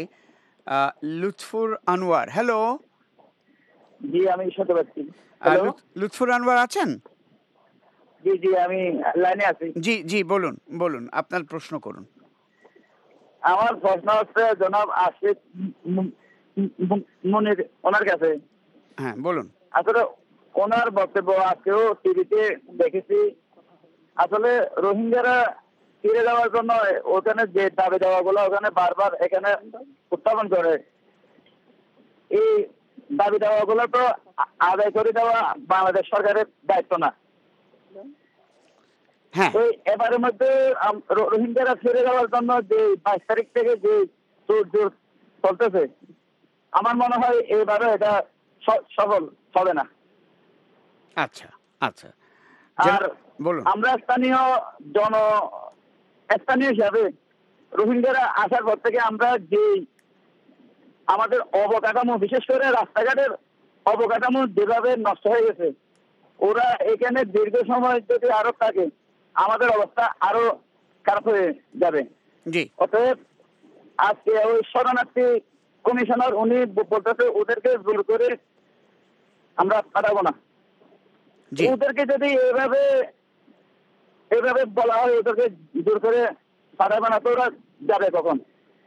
S16: লুৎফুর আনোয়ার। হ্যালো।
S3: জি, আমি শুনতে পাচ্ছি।
S16: লুৎফুর আনোয়ার আছেন?
S3: জি জি, আমি লাইনে আছি।
S16: জি জি, বলুন বলুন, আপনার প্রশ্ন করুন।
S3: আমার প্রশ্ন হচ্ছে জনাব আশিক মুনির ওনার কাছে।
S16: হ্যাঁ, বলুন।
S3: আসলে ওনার বক্তব্য আজকেও টিভিতে দেখেছি। আসলে রোহিঙ্গারা ফিরে যাওয়ার জন্য ওখানে যে দাবি দেওয়াগুলো ওখানে বারবার এখানে উত্থাপন করে, এই দাবি দেওয়াগুলো তো আদায় করে দেওয়া বাংলাদেশ সরকারের দায়িত্ব না। এবারের মধ্যে রোহিঙ্গারা ফিরে যাওয়ার জন্য যে 22 তারিখ থেকে যে জোর চলতেছে, আমার মনে হয় এবারে এটা সফল হবে না।
S16: আচ্ছা আচ্ছা,
S3: আর আমরা স্থানীয় হিসাবে রোহিঙ্গারা আসার পর থেকে আমরা যে আমাদের অবকাঠামো, বিশেষ করে রাস্তাঘাটের অবকাঠামো যেভাবে নষ্ট হয়ে গেছে, ওরা এখানে দীর্ঘ সময় যদি আরো থাকে আমাদের অবস্থা আরো খারাপ হয়ে যাবে। অতএব আজকে ওই শরণার্থী কমিশনার উনি বলতেছে ওদেরকে জোর করে আমরা পাঠাবো না। ওদেরকে যদি এভাবে বলা হয় ওদেরকে জোর করে পাঠাবো না, তো ওরা যাবে কখন?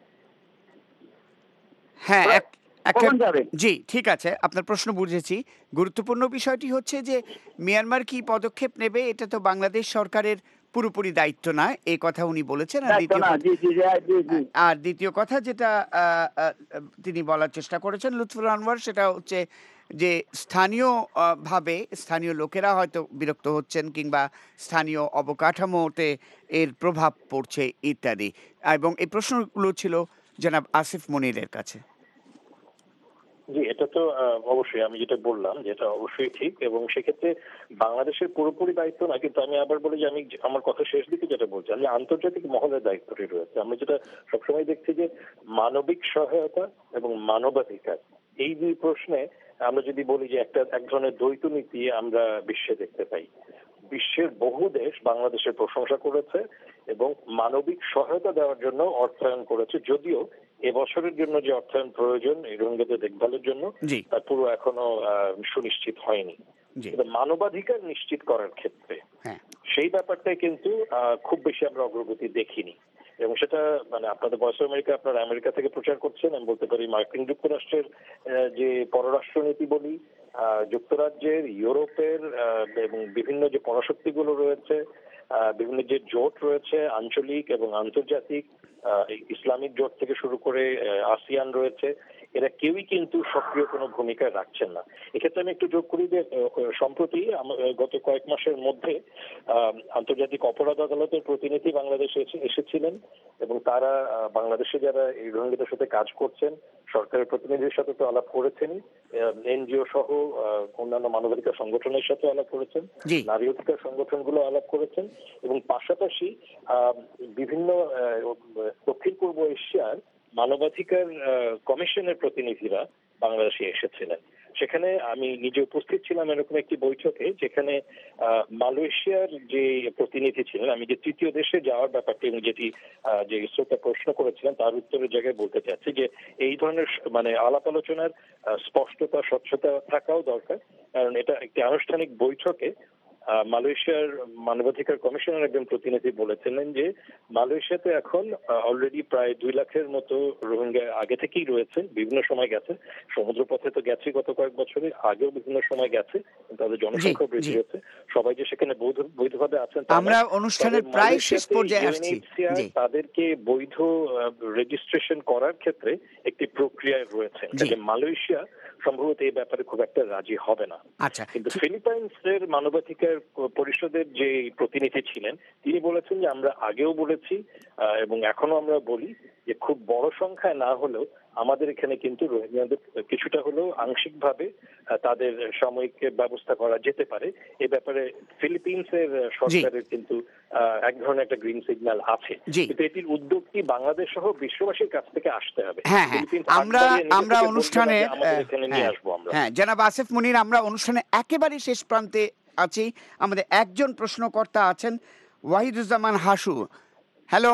S16: হ্যাঁ, জি ঠিক আছে, আপনার প্রশ্ন বুঝেছি। গুরুত্বপূর্ণ বিষয়টি হচ্ছে যে মিয়ানমার কি পদক্ষেপ নেবে এটা তো বাংলাদেশ সরকারের পুরোপুরি দায়িত্ব না, এই কথা উনি বলেছেন। আর দ্বিতীয় কথা যেটা তিনি বলার চেষ্টা করেছেন লুৎফুর আনওয়ার, সেটা হচ্ছে যে ভাবে স্থানীয় লোকেরা হয়তো বিরক্ত হচ্ছেন কিংবা স্থানীয় অবকাঠামোতে এর প্রভাব পড়ছে ইত্যাদি, এবং এই প্রশ্নগুলো ছিল জনাব আসিফ মনিরের কাছে।
S17: জি, এটা তো অবশ্যই আমি যেটা বললাম যেটা অবশ্যই ঠিক, এবং সেক্ষেত্রে বাংলাদেশের পুরোপুরি দায়িত্ব না, কিন্তু আমি আবার বলি যে আমি আমার কথা শেষ দিকে যেটা বলছি, আমি আন্তর্জাতিক মহলের দায়িত্বটি রয়েছে। আমরা যেটা সবসময় দেখছি যে মানবিক সহায়তা এবং মানবাধিকার এই দুই প্রশ্নে আমরা যদি বলি যে এক ধরনের দ্বৈত নীতি আমরা বিশ্বে দেখতে পাই। বিশ্বের বহু দেশ বাংলাদেশের প্রশংসা করেছে এবং মানবিক সহায়তা দেওয়ার জন্য অর্থায়ন করেছে, যদিও এবছরের জন্য যে অর্থায়ন প্রয়োজন এই রোহিঙ্গাদের দেখভালের জন্য তা পুরো এখনো সুনিশ্চিত হয়নি। কিন্তু মানবাধিকার নিশ্চিত করার ক্ষেত্রে সেই ব্যাপারটাই কিন্তু খুব বেশি আমরা অগ্রগতি দেখিনি, এবং সেটা মানে আপনাদের ভয়েস অফ আমেরিকা আপনারা আমেরিকা থেকে প্রচার করছেন, আমি বলতে পারি মার্কিন যুক্তরাষ্ট্রের যে পররাষ্ট্রনীতি বলি, যুক্তরাজ্যের, ইউরোপের এবং বিভিন্ন যে পরাশক্তিগুলো রয়েছে, বিভিন্ন যে জোট রয়েছে আঞ্চলিক এবং আন্তর্জাতিক, ইসলামিক জোট থেকে শুরু করে আসিয়ান রয়েছে, এরা কেউই কিন্তু সক্রিয় কোনো ভূমিকা রাখছেন না। এক্ষেত্রে আমি একটু যোগ করি যে সম্প্রতি গত কয়েক মাসের মধ্যে আন্তর্জাতিক অপরাধ আদালতের প্রতিনিধি বাংলাদেশে এসেছিলেন, এবং তারা বাংলাদেশে যারা এই রোহিঙ্গাদের সাথে কাজ করছেন সরকারের প্রতিনিধির সাথে তো আলাপ করেছেনই, এনজিও সহ অন্যান্য মানবাধিকার সংগঠনের সাথে আলাপ করেছেন, নারী অধিকার সংগঠনগুলো আলাপ করেছেন, এবং পাশাপাশি বিভিন্ন দক্ষিণ পূর্ব এশিয়ার মানবাধিকার কমিশনের প্রতিনিধিরা বাংলাদেশে এসেছিলেন। সেখানে আমি নিজে উপস্থিত ছিলাম এরকম একটি বৈঠকে, যেখানে মালয়েশিয়ার যে প্রতিনিধি ছিলেন, আমি যে তৃতীয় দেশে যাওয়ার ব্যাপারটি এবং যেটি যে শ্রোতা প্রশ্ন করেছিলেন তার উত্তরের জায়গায় বলতে চাচ্ছি যে এই ধরনের মানে আলাপ আলোচনার স্পষ্টতা স্বচ্ছতা থাকাও দরকার, কারণ এটা একটি আনুষ্ঠানিক বৈঠকে মালয়েশিয়ার মানবাধিকার কমিশনের একজন প্রতিনিধি বলেছিলেন যে মালয়েশিয়াতে এখন অলরেডি প্রায় 2 লাখের মতো রোহিঙ্গা আগে থেকেই রয়েছে, বিভিন্ন সময় গেছে, সমুদ্রপথে তো গেছে গত কয়েক বছরে, আগেও বিভিন্ন সময় গেছে, তাদের জনসংখ্যা বৃদ্ধি হয়েছে, সবাই যে সেখানে বৈধভাবে আছেন
S16: আমরা অনুষ্ঠানের প্রায় শেষ পর্যায়ে আসছি।
S17: তাদেরকে বৈধ রেজিস্ট্রেশন করার ক্ষেত্রে একটি প্রক্রিয়া রয়েছে, মালয়েশিয়া সম্ভবত এই ব্যাপারে খুব একটা রাজি হবে না। কিন্তু ফিলিপাইন্সের মানবাধিকার পরিষদের যে প্রতিনিধি ছিলেন তিনি বলেছেন যে আমরা আগেও বলেছি এবং এখনো আমরা বলি যে খুব বড় সংখ্যায় না হলেও আমাদের এখানে কিন্তু রোহিঙ্গাদের কিছুটা হলেও আংশিকভাবে তাদের সাময়িক ব্যবস্থা করা যেতে পারে। এই ব্যাপারে ফিলিপিন্সের সরকারের কিন্তু এক ধরনের একটা গ্রিন সিগন্যাল আছে, কিন্তু এটির উদ্যোগটি বাংলাদেশ সহ বিশ্ববাসীর কাছ থেকে আসতে হবে।
S16: আমরা অনুষ্ঠানে জনাব আসিফ মুনির, আমরা অনুষ্ঠানে একেবারে শেষ প্রান্তে আছি। আমাদের একজন প্রশ্নকর্তা আছেন, ওয়াহিদুজ্জামান হাসু। হ্যালো,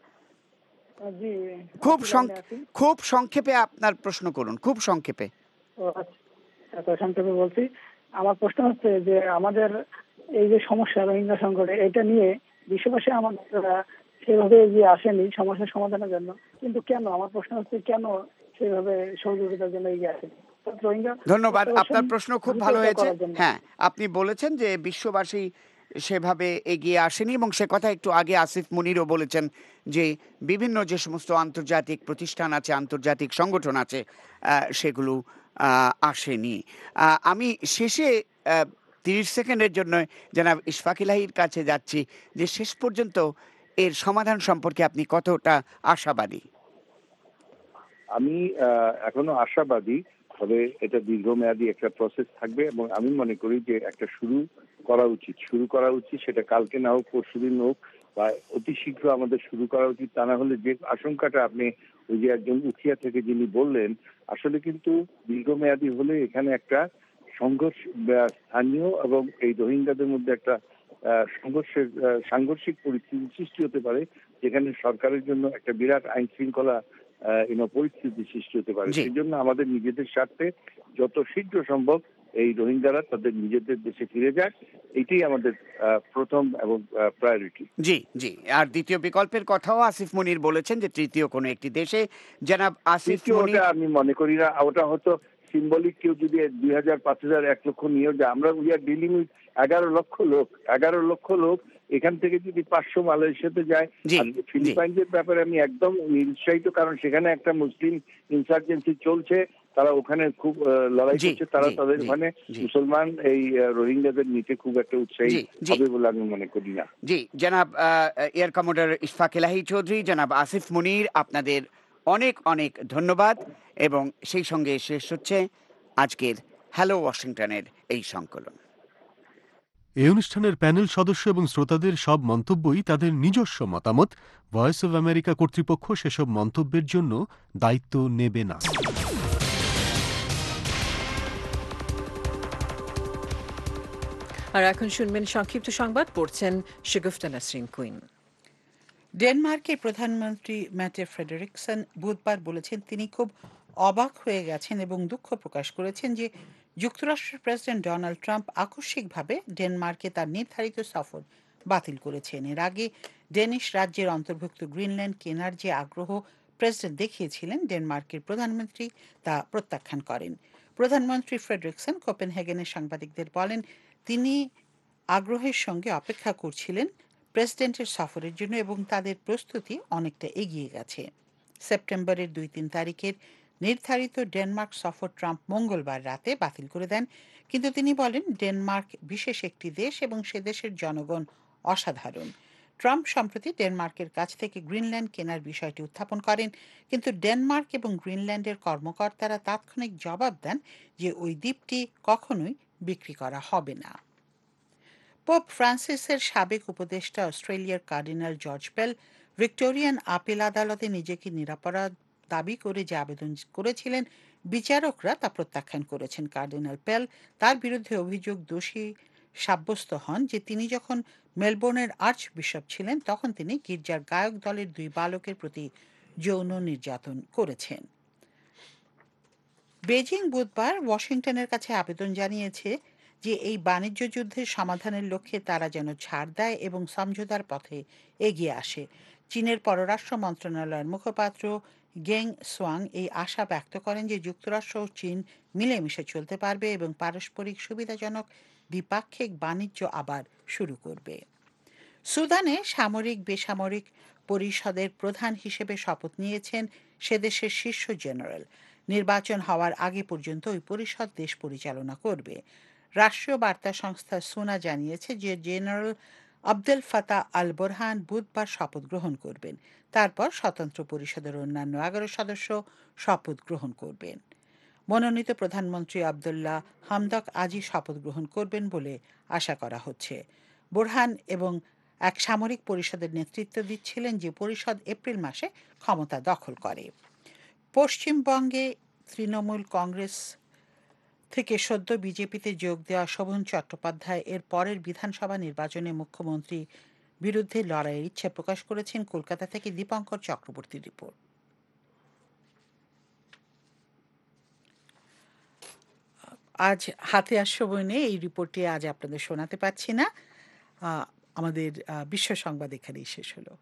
S16: খুব সংক্ষেপে আপনার প্রশ্ন করুন, খুব সংক্ষেপে।
S2: সংক্ষেপে বলছি, আমার প্রশ্ন হচ্ছে যে আমাদের এই যে সমস্যা রোহিঙ্গা সংকটে, এটা নিয়ে বিশ্ববাসী আমাদের সেভাবে এগিয়ে আসেনি সমস্যার সমাধানের জন্য, কিন্তু কেন? আমার প্রশ্ন হচ্ছে কেন সেভাবে সহযোগিতার জন্য এগিয়ে আসেনি?
S16: ধন্যবাদ, আপনার প্রশ্ন খুব ভালো হয়েছে। হ্যাঁ, আপনি বলেছেন যে বিশ্ববাসী সেভাবে এগিয়ে আসেনি, এবং সে কথা একটু আগে আসিফ মুনিরও বলেছেন যে বিভিন্ন যে সমস্ত আন্তর্জাতিক প্রতিষ্ঠান আছে, আন্তর্জাতিক সংগঠন আছে, সেগুলো আসেনি। আমি শেষে 30 সেকেন্ডের জন্য জনাব ইশফাক ইলাহির কাছে যাচ্ছি যে শেষ পর্যন্ত এর সমাধান সম্পর্কে আপনি কতটা আশাবাদী?
S18: আমি এখনো আশাবাদী, তবে এটা দীর্ঘমেয়াদী একটা প্রসেস থাকবে, এবং আমি মনে করি যে একটা শুরু করা উচিত, সেটা কালকে না হোক, পরশুদিন হোক, বা অতি শীঘ্র আমাদের শুরু করা উচিত। তা না হলে যে আশঙ্কাটা আপনি ওই যে একজন উখিয়া থেকে যিনি বললেন, আসলে কিন্তু দীর্ঘমেয়াদী হলে এখানে একটা সংঘর্ষ স্থানীয় এবং এই রোহিঙ্গাদের মধ্যে একটা সাংঘর্ষিক পরিস্থিতি সৃষ্টি হতে পারে, যেখানে সরকারের জন্য একটা বিরাট আইন শৃঙ্খলা পরিস্থিতি সৃষ্টি হতে পারে। সেই জন্য আমাদের নিজেদের স্বার্থে যত শীঘ্র সম্ভব এই রোহিঙ্গারা তাদের নিজেদের দেশে ফিরে যায়, এটাই আমাদের প্রথম এবং প্রায়োরিটি।
S16: জি জি। আর দ্বিতীয় বিকল্পের কথাও আসিফ মুনির বলেছেন যে তৃতীয় কোনো একটি দেশে। জনাব আসিফ মুনির,
S18: আমি মনে করি না, ওটা হয়তো সিম্বলিক, কেউ যদি 2000, 5000, 1 লক্ষ নিয়েও যায়। আমরা উই আর ডিলিং উইথ 11 লক্ষ লোক। এখান থেকে যদি 500 মালয়েশিয়াতে যায়, ফিলিপাইন্সের ব্যাপারে আমি একদম নিরুৎসাহিত, কারণ সেখানে একটা মুসলিম ইনসার্জেন্সি চলছে, তারা ওখানে খুব লড়াই করছে, তারা তাদের ওখানে মুসলমান এই রোহিঙ্গাদের নিতে খুব একটা উৎসাহী হবে বলে আমি মনে করি না।
S16: জি, জনাব এয়ার কমোডর ইশফাক এলাহি চৌধুরী, জনাব আসিফ মুনির, আপনাদের অনেক অনেক ধন্যবাদ। এবং সেই সঙ্গে শেষ হচ্ছে আজকের হ্যালো ওয়াশিংটনের এই সংকলন।
S6: এই অনুষ্ঠানের প্যানেল সদস্য এবং শ্রোতাদের সব মন্তব্যই তাদের নিজস্ব মতামত। ভয়েস অব আমেরিকা কর্তৃপক্ষ সেসব মন্তব্যের জন্য দায়িত্ব নেবে না।
S1: আর এখন শুনবেন সংক্ষিপ্ত সংবাদ, পড়ছেন শাগুফতা নাসরিন কুইন।
S5: ডেনমার্কের প্রধানমন্ত্রী ম্যাটে ফ্রেডারিকসন বুধবার বলেছেন তিনি খুব অবাক হয়ে গেছেন এবং দুঃখ প্রকাশ করেছেন যে যুক্তরাষ্ট্রের প্রেসিডেন্ট ডোনাল্ড ট্রাম্প আকস্মিকভাবে ডেনমার্কে তার নির্ধারিত সফর বাতিল করেছেন। এর আগে ডেনিশ রাজ্যের অন্তর্ভুক্ত গ্রিনল্যান্ড কেনার যে আগ্রহ প্রেসিডেন্ট দেখিয়েছিলেন, ডেনমার্কের প্রধানমন্ত্রী তা প্রত্যাখ্যান করেন। প্রধানমন্ত্রী ফ্রেডরিকসন কোপেনহেগেনের সাংবাদিকদের বলেন তিনি আগ্রহের সঙ্গে অপেক্ষা করছিলেন প্রেসিডেন্টের সফরের জন্য এবং তাদের প্রস্তুতি অনেকটা এগিয়ে গেছে। সেপ্টেম্বরের 2-3 তারিখের নির্ধারিত ডেনমার্ক সফর ট্রাম্প মঙ্গলবার রাতে বাতিল করে দেন, কিন্তু তিনি বলেন ডেনমার্ক বিশেষ একটি দেশ এবং সে দেশের জনগণ অসাধারণ। ট্রাম্প সম্প্রতি ডেনমার্কের কাছ থেকে গ্রিনল্যান্ড কেনার বিষয়টি উত্থাপন করেন, কিন্তু ডেনমার্ক এবং গ্রিনল্যান্ডের কর্মকর্তারা তাৎক্ষণিক জবাব দেন যে ওই দ্বীপটি কখনোই বিক্রি করা হবে না। পোপ ফ্রান্সিসের সাবেক উপদেষ্টা অস্ট্রেলিয়ার cardinal George Pell Victorian appeal আদালতে নিজেকে নিরপরাধ দাবি করে যে আবেদন করেছিলেন, বিচারকরা তা প্রত্যাখ্যান করেছেন। কার্ডিনাল পেল তার বিরুদ্ধে অভিযোগ দোষী সাব্যস্ত হন যে তিনি যখন মেলবোর্নের আর্চ বিশপ ছিলেন তখন তিনি গির্জার গায়ক দলের 2 বালকের প্রতি যৌন নির্যাতন করেছেন। বেজিং বুধবার ওয়াশিংটনের কাছে আবেদন জানিয়েছে যে এই বাণিজ্য যুদ্ধের সমাধানের লক্ষ্যে তারা যেন ছাড় দেয় এবং সমঝোতার পথে এগিয়ে আসে। চীনের পররাষ্ট্র মন্ত্রণালয়ের মুখপাত্র গেং সোয়াং এই আশা ব্যক্ত করেন যে যুক্তরাষ্ট্র ও চীন মিলেমিশে চলতে পারবে এবং পারস্পরিক সুবিধাজনক দ্বিপাক্ষিক বাণিজ্য আবার শুরু করবে। সুদানে সামরিক বেসামরিক পরিষদের প্রধান হিসেবে শপথ নিয়েছেন সে দেশের শীর্ষ জেনারেল। নির্বাচন হওয়ার আগে পর্যন্ত ওই পরিষদ দেশ পরিচালনা করবে। রাষ্ট্রীয় বার্তা সংস্থা সুনা জানিয়েছে যে general Abdel Fattah al Burhan বুধবার শপথ গ্রহণ করবেন। তারপর স্বতন্ত্র পরিষদের অন্যান্য 11 সদস্য শপথ গ্রহণ করবেন। মনোনীত প্রধানমন্ত্রী আবদুল্লাহ হামদক আজই শপথ গ্রহণ করবেন বলে আশা করা হচ্ছে। বোরহান এবং এক সামরিক পরিষদের নেতৃত্ব দিচ্ছিলেন যে পরিষদ এপ্রিল মাসে ক্ষমতা দখল করে। পশ্চিমবঙ্গে তৃণমূল কংগ্রেস থেকে সদ্য বিজেপিতে যোগ দেওয়া শোভন চট্টোপাধ্যায় এর পরের বিধানসভা নির্বাচনে মুখ্যমন্ত্রী বিরুদ্ধে লড়াইয়ের ইচ্ছে প্রকাশ করেছেন। কলকাতা থেকে দীপঙ্কর চক্রবর্তীর রিপোর্ট। আজ হাতে আর সময় নেই, এই রিপোর্টটি আজ আপনাদের শোনাতে পারছি না। আমাদের বিশ্ব সংবাদ এখানেই শেষ হলো।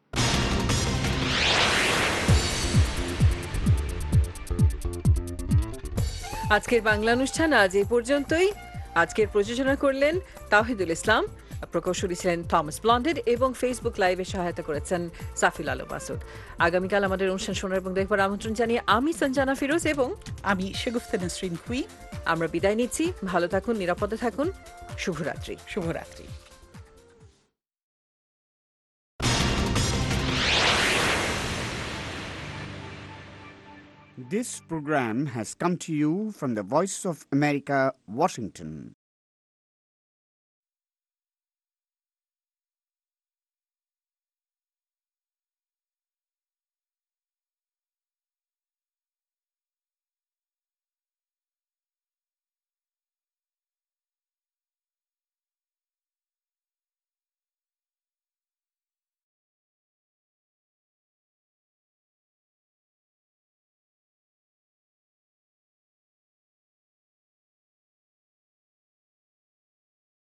S1: আজকের বাংলা অনুষ্ঠান আজ এই পর্যন্তই। আজকের প্রযোজনা করলেন তাওহিদুল ইসলাম, প্রকৌশলী ছিলেন থমাস ব্লন্ডেড এবং ফেসবুক লাইভে সহায়তা করেছেন সাফিল আলম মাসুদ। আগামীকাল আমাদের অনুষ্ঠান শোনার এবং দেখবার আমন্ত্রণ জানিয়ে আমি সঞ্জানা ফিরোজ এবং
S5: আমি শাগুফতা নাসরিন কুইন
S1: আমরা বিদায় নিচ্ছি। ভালো থাকুন, নিরাপদে থাকুন। শুভরাত্রি।
S5: শুভরাত্রি।
S16: This program has come to you from the Voice of America, Washington.